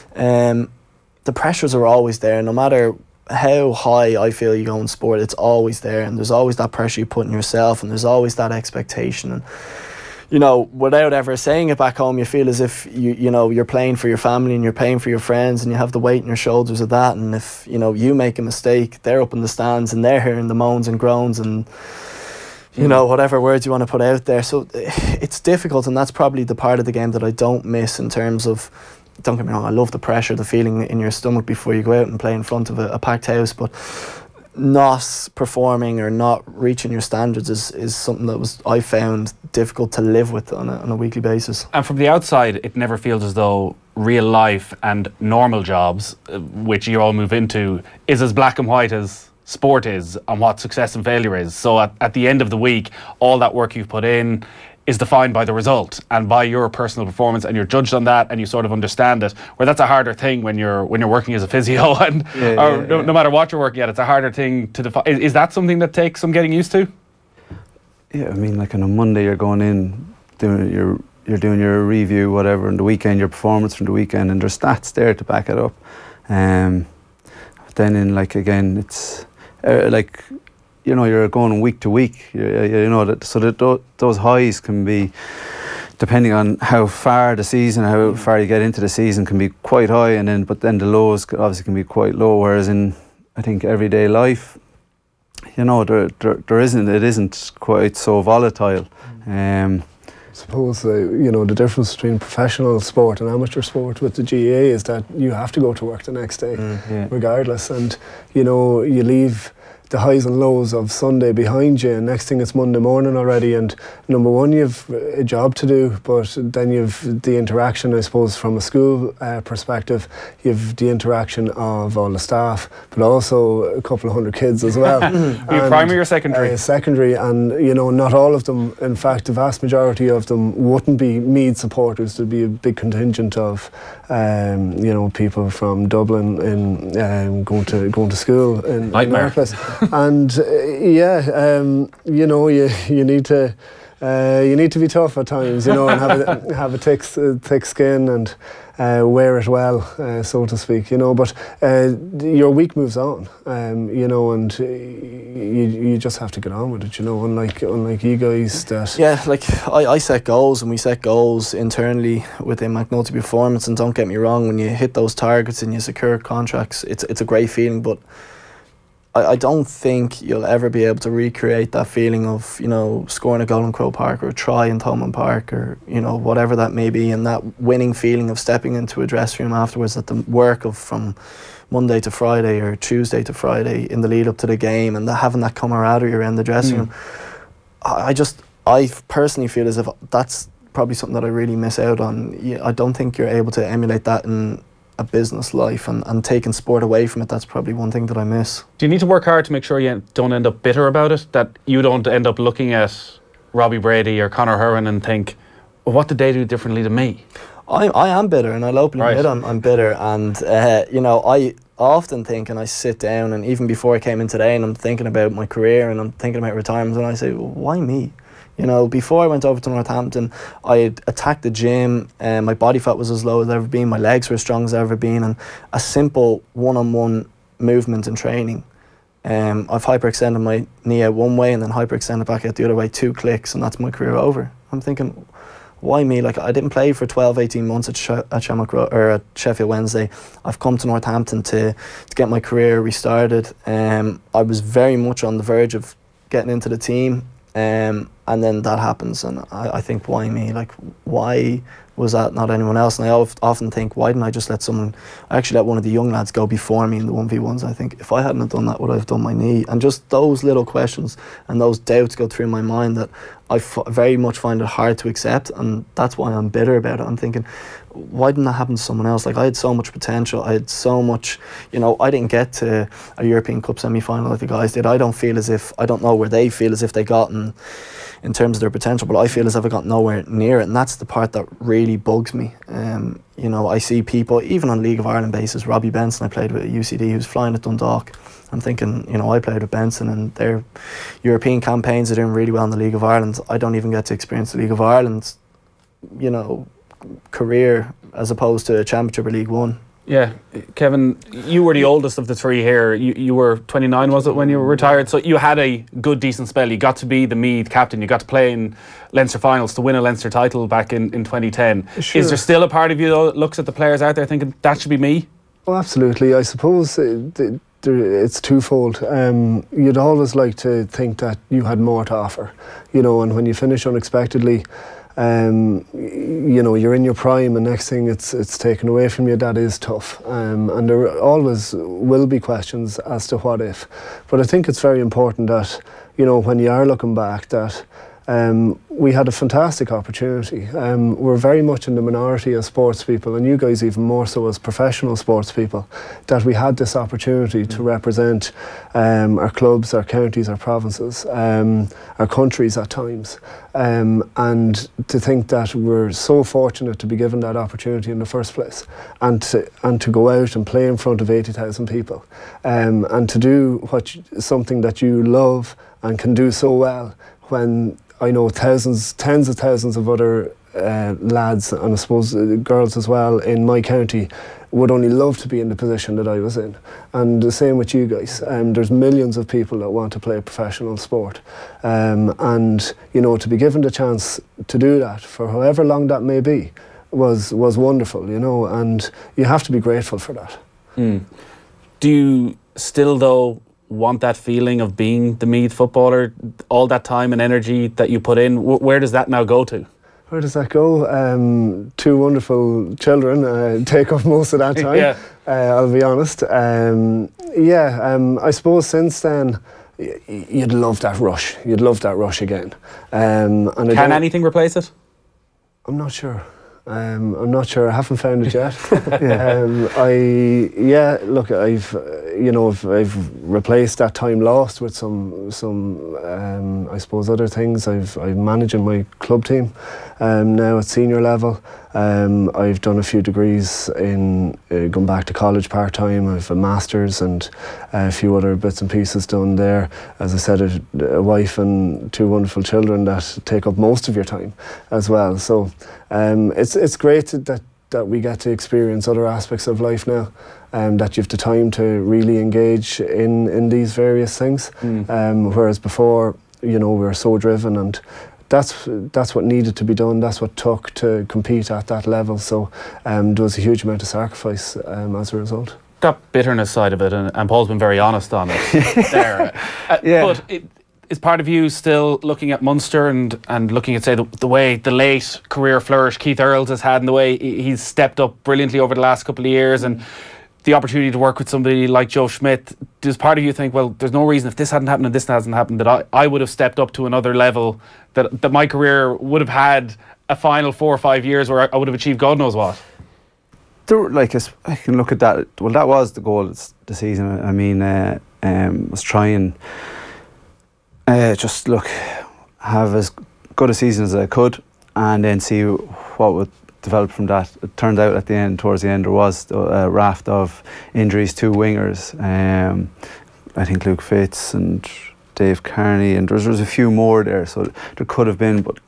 the pressures are always there, no matter how high I feel you go in sport, it's always there, and there's always that pressure you put on yourself, and there's always that expectation. And you know, without ever saying it back home, you feel as if you know, you're playing for your family and you're playing for your friends, and you have the weight on your shoulders of that. And if you know, you make a mistake, they're up in the stands and they're hearing the moans and groans and you know, whatever words you want to put out there. So it's difficult, and that's probably the part of the game that I don't miss in terms of, don't get me wrong, I love the pressure, the feeling in your stomach before you go out and play in front of a packed house, but not performing or not reaching your standards is something that I found difficult to live with on a weekly basis. And from the outside, it never feels as though real life and normal jobs, which you all move into, is as black and white as sport is and what success and failure is. So at the end of the week, all that work you've put in is defined by the result and by your personal performance, and you're judged on that, and you sort of understand it. Where that's a harder thing when you're working as a physio, and no matter what you're working at, it's a harder thing to define. Is that something that takes some getting used to? Yeah, I mean, like on a Monday you're going in, you're doing your review, whatever, and the weekend your performance from the weekend, and there's stats there to back it up. Then in like again, it's like, you know, you're going week to week, you know, that those highs can be, depending on how far the season, how far you get into the season, can be quite high, but then the lows obviously can be quite low. Whereas in, I think, everyday life, you know, it isn't quite so volatile. I suppose you know, the difference between professional sport and amateur sport with the GAA is that you have to go to work the next day, regardless. And you know, you leave the highs and lows of Sunday behind you, and next thing it's Monday morning already, and number one, you've a job to do, but then you've the interaction, I suppose, from a school perspective. You've the interaction of all the staff, but also a couple of hundred kids as well. You're primary or secondary? Secondary, and not all of them, in fact the vast majority of them wouldn't be Meath supporters. There'd be a big contingent of people from Dublin in going to school in Marketplace. And you need to be tough at times, and have a thick skin and wear it well, so to speak, but your week moves on, and you just have to get on with it, unlike you guys that... Yeah, like I set goals, and we set goals internally within McNulty Performance, and don't get me wrong, when you hit those targets and you secure contracts, it's a great feeling, but I don't think you'll ever be able to recreate that feeling of, scoring a goal in Croke Park or a try in Thomond Park or, whatever that may be, and that winning feeling of stepping into a dressing room afterwards, that the work of from Monday to Friday or Tuesday to Friday in the lead up to the game, and having that camaraderie around the dressing room. I personally feel as if that's probably something that I really miss out on. I don't think you're able to emulate that in a business life, and taking sport away from it, that's probably one thing that I miss. Do you need to work hard to make sure you don't end up bitter about it, that you don't end up looking at Robbie Brady or Conor Hearn and think, well, what did they do differently to me? I am bitter, and I'll openly admit I'm bitter, and I often think, and I sit down, and even before I came in today, and I'm thinking about my career and I'm thinking about retirement, and I say, well, why me? Before I went over to Northampton, I had attacked the gym, and my body fat was as low as ever been, my legs were as strong as ever been, and a simple one-on-one movement and training. I've hyperextended my knee out one way and then hyperextended back out the other way, 2 clicks, and that's my career over. I'm thinking, why me? Like, I didn't play for 12-18 months at Sheffield Wednesday. I've come to Northampton to get my career restarted. I was very much on the verge of getting into the team. And then that happens, and I think, why me? Like, why was that not anyone else? And I often think, why didn't I just let I actually let one of the young lads go before me in the 1v1s. I think, if I hadn't have done that, would I have done my knee? And just those little questions and those doubts go through my mind that I very much find it hard to accept, and that's why I'm bitter about it. I'm thinking, why didn't that happen to someone else? Like, I had so much potential, I had so much, I didn't get to a European Cup semi-final like the guys did. I don't know where they feel as if they got in terms of their potential, but I feel as if I got nowhere near it, and that's the part that really bugs me. I see people, even on League of Ireland basis, Robbie Benson I played with at UCD, who's flying at Dundalk. I'm thinking, I played with Benson, and their European campaigns are doing really well in the League of Ireland. I don't even get to experience the League of Ireland, career as opposed to a Championship or League One. Yeah, Kevin, you were the oldest of the three here. You were 29, was it, when you were retired? So you had a good, decent spell. You got to be the Meath captain. You got to play in Leinster finals to win a Leinster title back in 2010. Sure. Is there still a part of you that looks at the players out there thinking, that should be me? Oh, absolutely. I suppose it's twofold. You'd always like to think that you had more to offer, and when you finish unexpectedly, you're in your prime, and next thing it's taken away from you. That is tough, and there always will be questions as to what if. But I think it's very important that when you are looking back, that we had a fantastic opportunity. We're very much in the minority as sports people, and you guys even more so as professional sports people, that we had this opportunity to represent our clubs, our counties, our provinces, our countries at times, and to think that we're so fortunate to be given that opportunity in the first place, and to go out and play in front of 80,000 people, and to do something that you love and can do so well, when I know tens of thousands of other lads, and I suppose girls as well, in my county would only love to be in the position that I was in. And the same with you guys. There's millions of people that want to play professional sport. And, to be given the chance to do that for however long that may be was wonderful, and you have to be grateful for that. Do you still, though, want that feeling of being the Meath footballer, all that time and energy that you put in? Where does that now go to? Where does that go? 2 wonderful children take up most of that time. Yeah. I'll be honest. I suppose since then, you'd love that rush. You'd love that rush again. And can anything replace it? I'm not sure. I'm not sure. I haven't found it yet. Look, I've replaced that time lost with some I suppose other things. I'm managing my club team now at senior level. I've done a few degrees in going back to college part time. I've a master's and a few other bits and pieces done there. As I said, a wife and 2 wonderful children that take up most of your time as well. So it's great that we get to experience other aspects of life now, that you have the time to really engage in these various things. Whereas before, we were so driven, and that's what needed to be done. That's what took to compete at that level. So there was a huge amount of sacrifice as a result. That bitterness side of it, and Paul's been very honest on it there. But is part of you still looking at Munster and looking at, say, the way the late career flourish Keith Earls has had, and the way he's stepped up brilliantly over the last couple of years, and the opportunity to work with somebody like Joe Schmidt? Does part of you think, well, there's no reason, if this hadn't happened and this hasn't happened, that I would have stepped up to another level, that my career would have had a final 4 or 5 years where I would have achieved God knows what? I can look at that. Well, that was the goal the season. I mean, was trying just have as good a season as I could, and then see what would develop from that. It turned out towards the end, there was a raft of injuries, 2 wingers. I think Luke Fitz and Dave Carney, and there was a few more there, so there could have been, but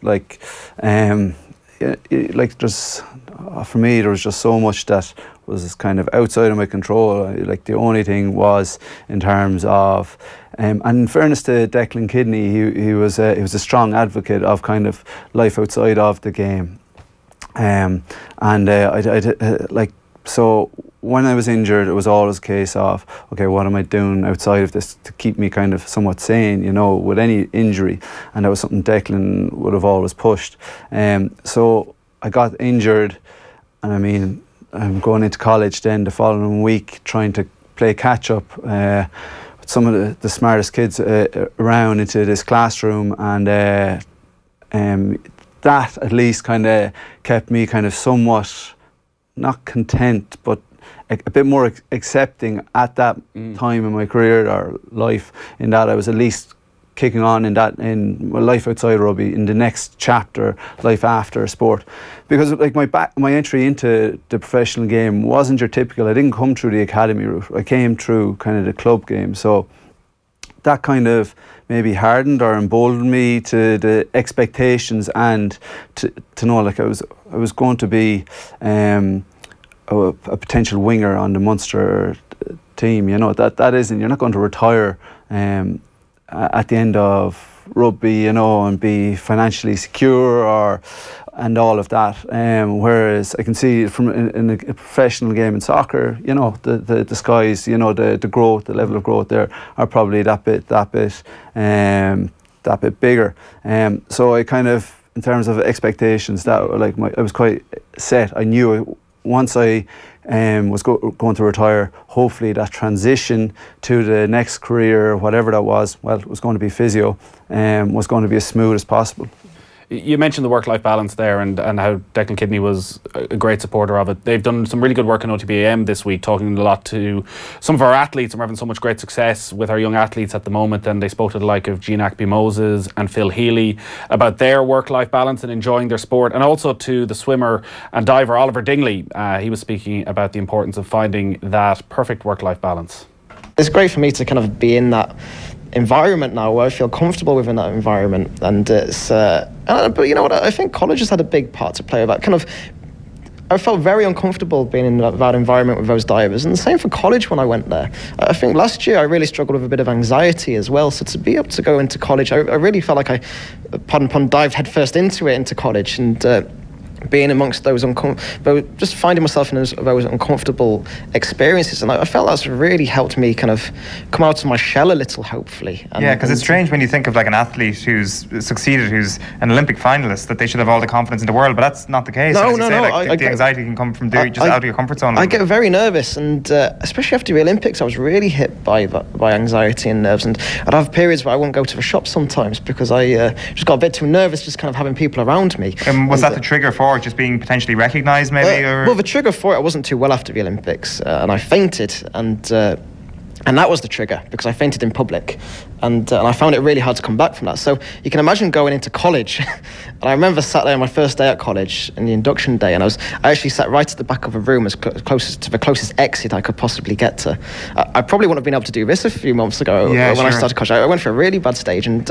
there's, for me, there was just so much that was kind of outside of my control. The only thing was in terms of, and in fairness to Declan Kidney, he was a strong advocate of kind of life outside of the game. So when I was injured, it was always a case of, okay, what am I doing outside of this to keep me kind of somewhat sane, with any injury? And that was something Declan would have always pushed. So I got injured, and I mean, I'm going into college then the following week, trying to play catch up with some of the smartest kids around into this classroom, and that at least kind of kept me kind of somewhat, not content, but a bit more accepting at that time in my career or life, in that I was at least kicking on in my life outside rugby, in the next chapter, life after sport. Because my entry into the professional game wasn't your typical, I didn't come through the academy route, I came through kind of the club game. So that kind of maybe hardened or emboldened me to the expectations, and to know I was going to be a potential winger on the Munster team. That isn't, you're not going to retire at the end of rugby, and be financially secure and all of that. Whereas I can see from in a professional game in soccer, the skies, the growth, the level of growth there are probably that bit bigger. So I kind of, in terms of expectations, that I was quite set. I knew once I was going to retire, hopefully that transition to the next career, whatever that was, well, it was going to be physio, was going to be as smooth as possible. You mentioned the work-life balance there, and how Declan Kidney was a great supporter of it. They've done some really good work in OTBAM this week, talking a lot to some of our athletes, and we're having so much great success with our young athletes at the moment. And they spoke to the like of Jean Akpi-Moses and Phil Healy about their work-life balance and enjoying their sport, and also to the swimmer and diver Oliver Dingley. He was speaking about the importance of finding that perfect work-life balance. It's great for me to kind of be in that environment now, where I feel comfortable within that environment, and it's but you know what, I think college has had a big part to play about I felt very uncomfortable being in that environment with those divers, and the same for college when I went there. I think last year I really struggled with a bit of anxiety as well, so to be able to go into college, I really felt like I, pardon, dived headfirst into college, and being amongst those just finding myself in those uncomfortable experiences, and I felt that's really helped me kind of come out of my shell a little, hopefully. Yeah, because it's strange when you think of like an athlete who's succeeded, who's an Olympic finalist, that they should have all the confidence in the world, but that's not the case. No. The anxiety can come from just out of your comfort zone. I get very nervous, and especially after the Olympics, I was really hit by anxiety and nerves, and I'd have periods where I wouldn't go to the shop sometimes because I just got a bit too nervous just kind of having people around me. Was that the trigger for it, just being potentially recognised maybe? Well, the trigger for it, I wasn't too well after the Olympics, and I fainted, and that was the trigger, because I fainted in public, and I found it really hard to come back from that. So you can imagine going into college, and I remember sat there on my first day at college, in the induction day, and I actually sat right at the back of a room, as close to the closest exit I could possibly get to. I probably wouldn't have been able to do this a few months ago when I started college. I went through a really bad stage, and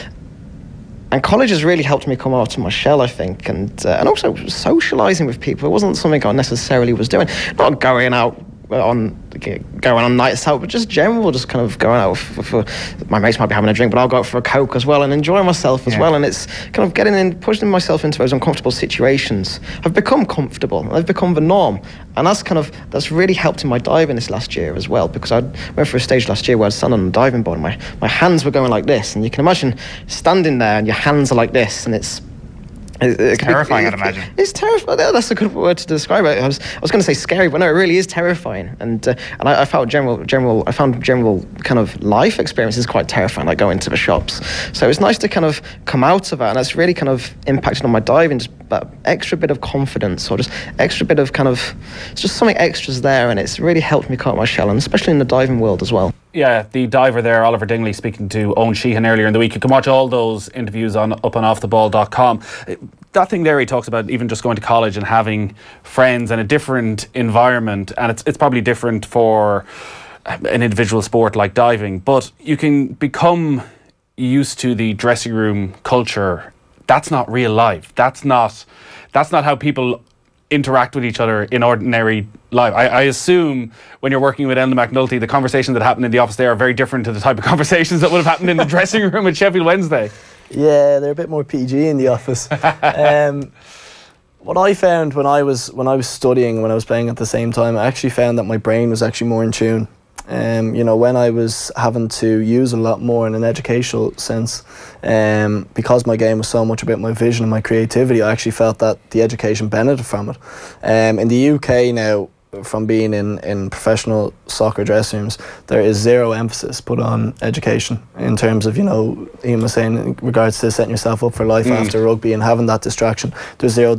college has really helped me come out of my shell, I think, and also socialising with people. It wasn't something I necessarily was doing. Not going on nights out, but just general, just kind of going out for my mates might be having a drink, but I'll go out for a Coke as well and enjoy myself as well. And it's kind of pushing myself into those uncomfortable situations. I've become comfortable. I've become the norm, and that's really helped in my diving this last year as well, because I went through a stage last year where I'd stand on the diving board and my hands were going like this, and you can imagine standing there and your hands are like this, and it's terrifying, I'd imagine. It's terrifying. That's a good word to describe it. I was going to say scary, but no, it really is terrifying. And I found general kind of life experiences quite terrifying, like going to the shops. So it's nice to kind of come out of that, and that's really kind of impacted on my diving. Just that extra bit of confidence, or just extra bit of kind of, it's just something extra's there, and it's really helped me come out of my shell, and especially in the diving world as well. Yeah, the diver there, Oliver Dingley, speaking to Owen Sheehan earlier in the week. You can watch all those interviews up on offtheball.com. That thing there he talks about, even just going to college and having friends and a different environment, and it's probably different for an individual sport like diving, but you can become used to the dressing room culture. That's not real life. That's not how people interact with each other in ordinary life. I assume when you're working with Enda McNulty, the conversations that happen in the office there are very different to the type of conversations that would have happened in the dressing room at Sheffield Wednesday. Yeah, they're a bit more PG in the office. What I found when I was studying, when I was playing at the same time, I actually found that my brain was actually more in tune. When I was having to use a lot more in an educational sense, because my game was so much about my vision and my creativity, I actually felt that the education benefited from it. In the UK now, from being in professional soccer dressing rooms, there is zero emphasis put on education in terms of, Ian was saying, in regards to setting yourself up for life after rugby and having that distraction. There's zero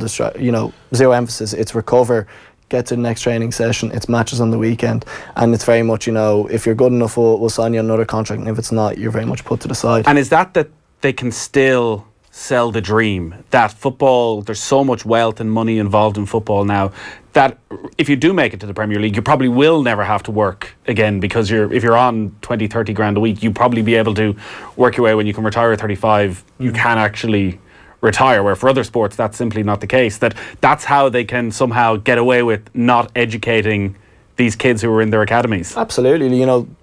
emphasis. It's recover, get to the next training session, it's matches on the weekend, and it's very much, if you're good enough, we'll sign you another contract, and if it's not, you're very much put to the side. And is that they can still sell the dream that football, there's so much wealth and money involved in football now, that if you do make it to the Premier League, you probably will never have to work again, because if you're on 20-30 grand a week, you probably be able to work your way. When you can retire at 35, you can actually retire, where for other sports that's simply not the case. That's how they can somehow get away with not educating these kids who are in their academies. Absolutely.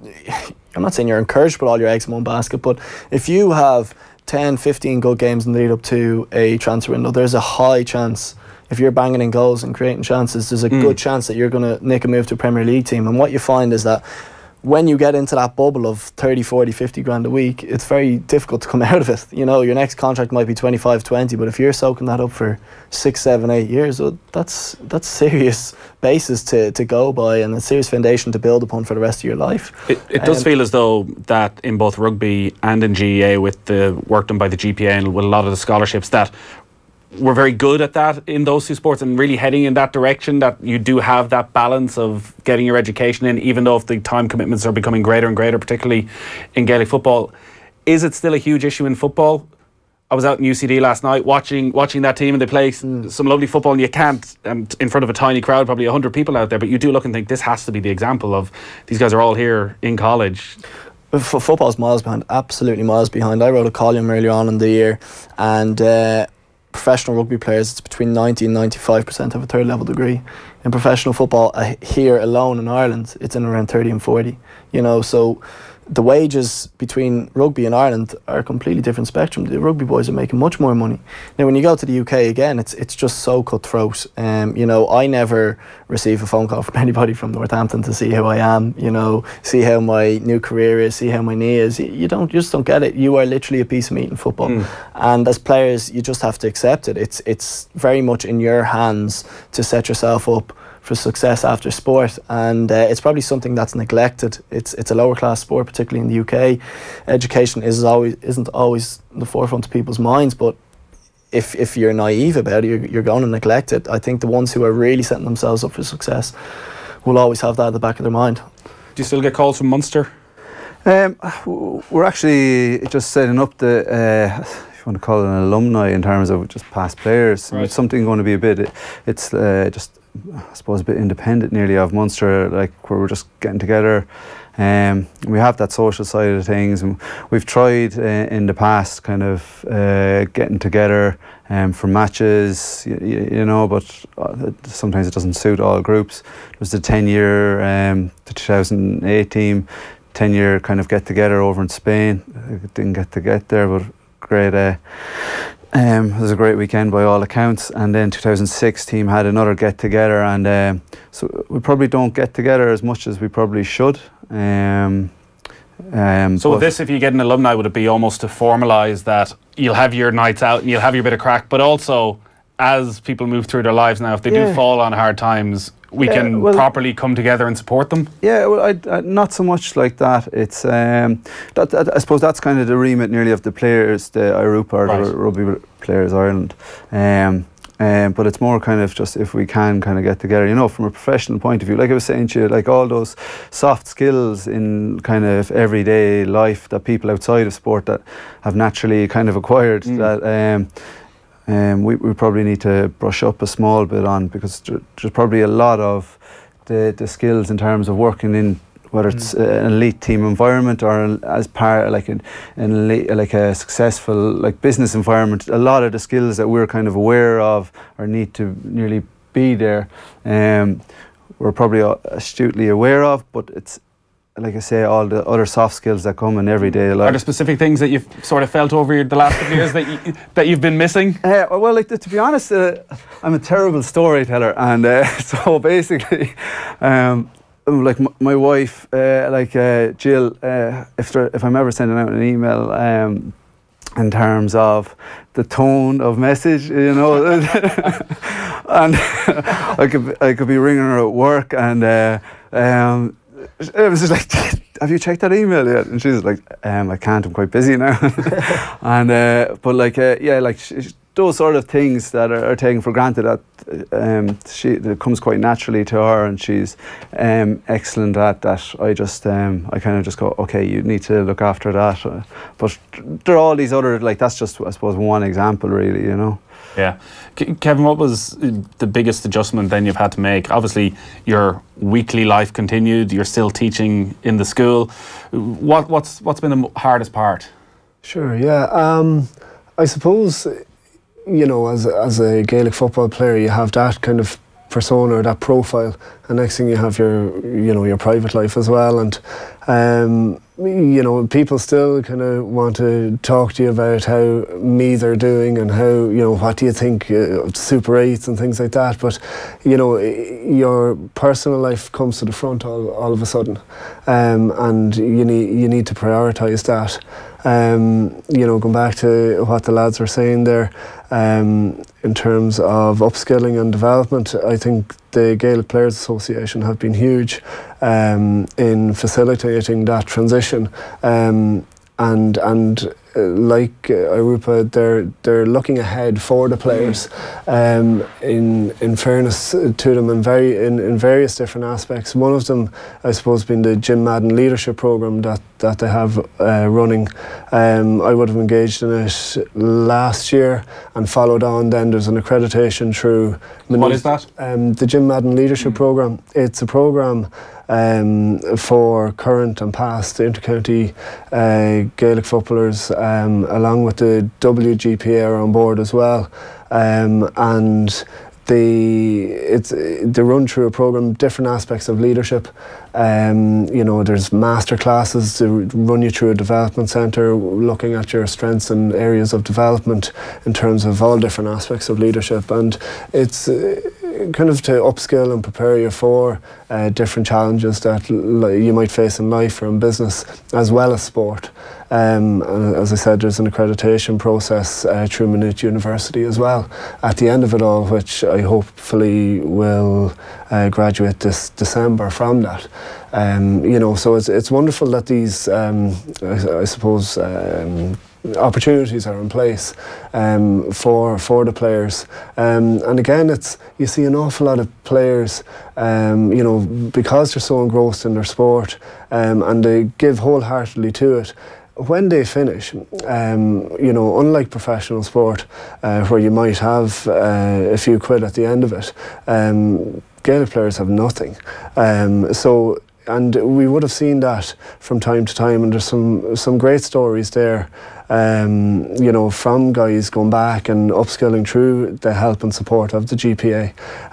I'm not saying you're encouraged to put all your eggs in one basket, but if you have 10-15 good games in the lead up to a transfer window, there's a high chance, if you're banging in goals and creating chances, there's a good chance that you're going to nick a move to a Premier League team. And what you find is that when you get into that bubble of 30, 40, 50 grand a week, it's very difficult to come out of it. Your next contract might be 25, 20, but if you're soaking that up for 6, 7, 8 years, well, that's serious basis to go by, and a serious foundation to build upon for the rest of your life. It does feel as though that in both rugby and in GEA, with the work done by the GPA and with a lot of the scholarships, that we're very good at that in those two sports, and really heading in that direction, that you do have that balance of getting your education in, even though if the time commitments are becoming greater and greater, particularly in Gaelic football. Is it still a huge issue in football? I was out in UCD last night watching that team, and they play some lovely football, and you can't, in front of a tiny crowd, probably 100 people out there, but you do look and think, this has to be the example of these guys are all here in college. Football's miles behind, absolutely miles behind. I wrote a column earlier on in the year, and professional rugby players, it's between 90 and 95% have a third level degree. In professional football, here alone in Ireland, it's in around 30 and 40. So the wages between rugby and Ireland are a completely different spectrum. The rugby boys are making much more money. Now, when you go to the UK again, it's just so cutthroat. You know, I never receive a phone call from anybody from Northampton to see how I am, you know, see how my new career is, see how my knee is. You just don't get it. You are literally a piece of meat in football. And as players, you just have to accept it. It's very much in your hands to set yourself up for success after sport, and it's probably something that's neglected. It's a lower class sport, particularly in the UK. Education isn't always the forefront of people's minds, but if you're naive about it, you're going to neglect it. I think the ones who are really setting themselves up for success will always have that at the back of their mind. Do you still get calls from Munster? We're actually just setting up the, if you want to call it an alumni in terms of just past players. Right. It's something going to be a bit, it's just, I suppose, a bit independent nearly of Munster, like where we're just getting together. We have that social side of things, and we've tried in the past kind of getting together for matches, you know, but sometimes it doesn't suit all groups. It was the 10-year, the 2008 team, 10-year kind of get-together over in Spain. I didn't get to get there, but great. It was a great weekend by all accounts. And then 2006 team had another get-together, and so we probably don't get together as much as we probably should. So with this, if you get an alumni, would it be almost to formalise that you'll have your nights out and you'll have your bit of crack, but also as people move through their lives now, if they do fall on hard times, we can properly come together and support them? Yeah, well, I not so much like that. It's I suppose that's kind of the remit nearly of the players, the IRUPA, or the Rugby Players Ireland. But it's more kind of just if we can kind of get together, you know, from a professional point of view. Like I was saying to you, like all those soft skills in kind of everyday life that people outside of sport that have naturally kind of acquired that we probably need to brush up a small bit on, because there's probably a lot of the skills in terms of working in, whether it's an elite team environment or as part like an elite, like a successful like business environment. A lot of the skills that we're kind of aware of or need to nearly be there, we're probably astutely aware of, but it's, like I say, all the other soft skills that come in everyday life. Are there specific things that you've sort of felt over the last couple of years that you've been missing? Well, like to be honest, I'm a terrible storyteller, and so basically, like my wife, Jill, if I'm ever sending out an email, in terms of the tone of message, you know, and I could be ringing her at work, and it was just like, have you checked that email yet? And she's like, I can't, I'm quite busy now. And but like yeah, like those sort of things that are taken for granted, that that comes quite naturally to her, and she's excellent at that. I just I kind of just go, okay, you need to look after that. But there are all these other, like, that's just, I suppose, one example really, you know. Yeah. Kevin, what was the biggest adjustment then you've had to make? Obviously, your weekly life continued, you're still teaching in the school. What's been the hardest part? Sure, yeah. I suppose, you know, as a Gaelic football player, you have that kind of persona, or that profile, and next thing you have your private life as well, and you know, people still kind of want to talk to you about how Meath are doing and how, you know, what do you think of Super 8s and things like that, but you know, your personal life comes to the front all of a sudden, and you need to prioritise that. You know, going back to what the lads were saying there, in terms of upskilling and development, I think the Gaelic Players Association have been huge in facilitating that transition, and like IRUPA, they're looking ahead for the players, in fairness to them, in various different aspects. One of them, I suppose, being the Jim Madden leadership program that they have running. I would have engaged in it last year and followed on. Then there's an accreditation through. What is that? The Jim Madden leadership program. It's a program for current and past intercounty Gaelic footballers, along with the WGPA are on board as well, and they run through a program, different aspects of leadership. You know, there's master classes to run you through a development centre, looking at your strengths and areas of development in terms of all different aspects of leadership, and it's kind of to upskill and prepare you for different challenges that you might face in life or in business, as well as sport. And as I said, there's an accreditation process through Maynooth University as well at the end of it all, which I hopefully will graduate this December from that. You know, so it's wonderful that these, I suppose, opportunities are in place for the players, and again, you see an awful lot of players, you know, because they're so engrossed in their sport, and they give wholeheartedly to it. When they finish, you know, unlike professional sport, where you might have a few quid at the end of it, Gaelic players have nothing. And we would have seen that from time to time, and there's some great stories there, you know, from guys going back and upskilling through the help and support of the GPA,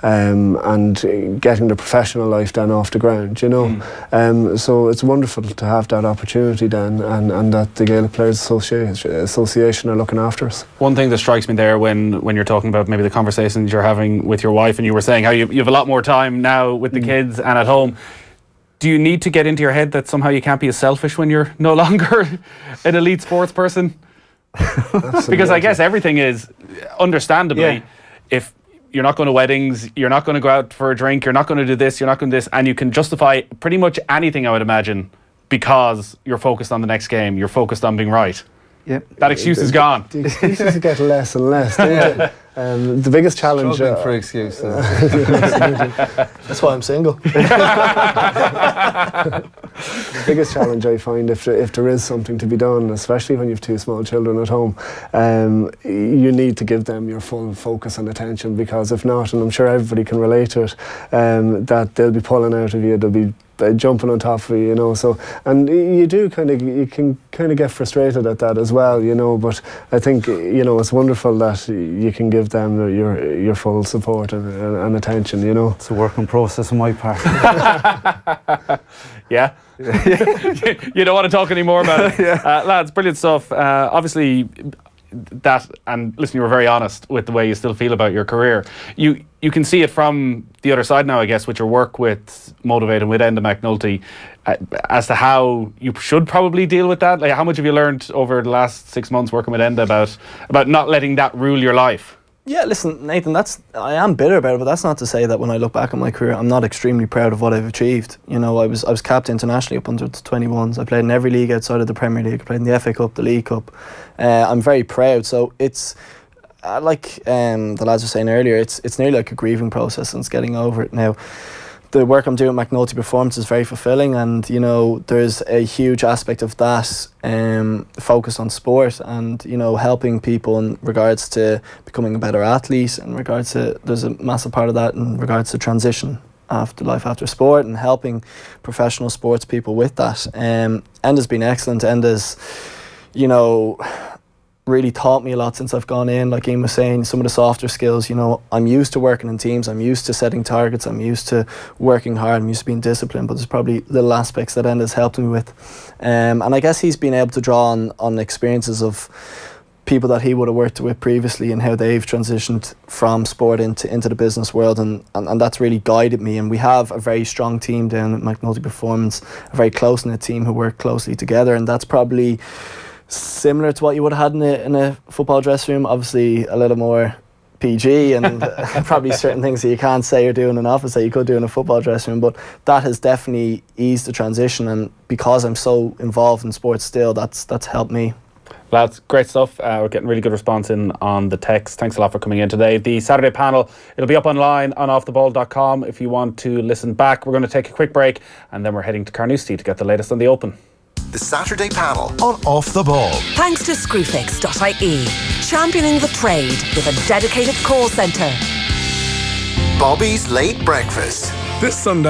and getting the professional life then off the ground, you know. So it's wonderful to have that opportunity then, and that the Gaelic Players Association are looking after us. One thing that strikes me there when you're talking about maybe the conversations you're having with your wife, and you were saying how you have a lot more time now with the kids and at home. Do you need to get into your head that somehow you can't be as selfish when you're no longer an elite sports person? Because I guess everything is, understandably, if you're not going to weddings, you're not going to go out for a drink, you're not going to do this, you're not going to do this, and you can justify pretty much anything, I would imagine, because you're focused on the next game, you're focused on being right. Yep. That excuse is gone. The excuses get less and less, don't they? The biggest challenge... Struggling for excuses. That's why I'm single. The biggest challenge I find, if there is something to be done, especially when you have two small children at home, you need to give them your full focus and attention, because if not, and I'm sure everybody can relate to it, that they'll be pulling out of you, they'll be jumping on top of you, you know. So, and you can kind of get frustrated at that as well, you know. But I think, you know, it's wonderful that you can give them your full support and attention, you know. It's a work in process on my part. Yeah. You don't want to talk any more about it. Lads, brilliant stuff. Obviously, that, and listen, you were very honest with the way you still feel about your career. You can see it from the other side now, I guess, with your work with Motivate and with Enda McNulty, as to how you should probably deal with that. Like, how much have you learned over the last 6 months working with Enda about not letting that rule your life? Yeah, listen, Nathan, I am bitter about it, but that's not to say that when I look back on my career, I'm not extremely proud of what I've achieved. You know, I was capped internationally up under the 21s. I played in every league outside of the Premier League. I played in the FA Cup, the League Cup. I'm very proud. So it's like the lads were saying earlier, it's nearly like a grieving process, and it's getting over it now. The work I'm doing at McNulty Performance is very fulfilling, and you know, there's a huge aspect of that focus on sport, and you know, helping people in regards to becoming a better athlete, in regards to, there's a massive part of that in regards to transition after life after sport, and helping professional sports people with that. Enda's been excellent. Enda's, you know, really taught me a lot since I've gone in. Like Ian was saying, some of the softer skills, you know, I'm used to working in teams, I'm used to setting targets, I'm used to working hard, I'm used to being disciplined, but there's probably little aspects that Enda's helped me with. And I guess he's been able to draw on experiences of people that he would have worked with previously and how they've transitioned from sport into the business world, and that's really guided me. And we have a very strong team down at McNulty Performance, a very close-knit team who work closely together, and that's probably similar to what you would have had in a football dressing room. Obviously a little more PG, and probably certain things that you can't say or do in an office that you could do in a football dressing room, but that has definitely eased the transition, and because I'm so involved in sports still, that's helped me. Lads, great stuff. We're getting really good response in on the text. Thanks a lot for coming in today. The Saturday panel, it'll be up online on offtheball.com if you want to listen back. We're going to take a quick break, and then we're heading to Carnoustie to get the latest on the Open. The Saturday panel on Off the Ball. Thanks to Screwfix.ie, championing the trade with a dedicated call centre. Bobby's Late Breakfast. This Sunday.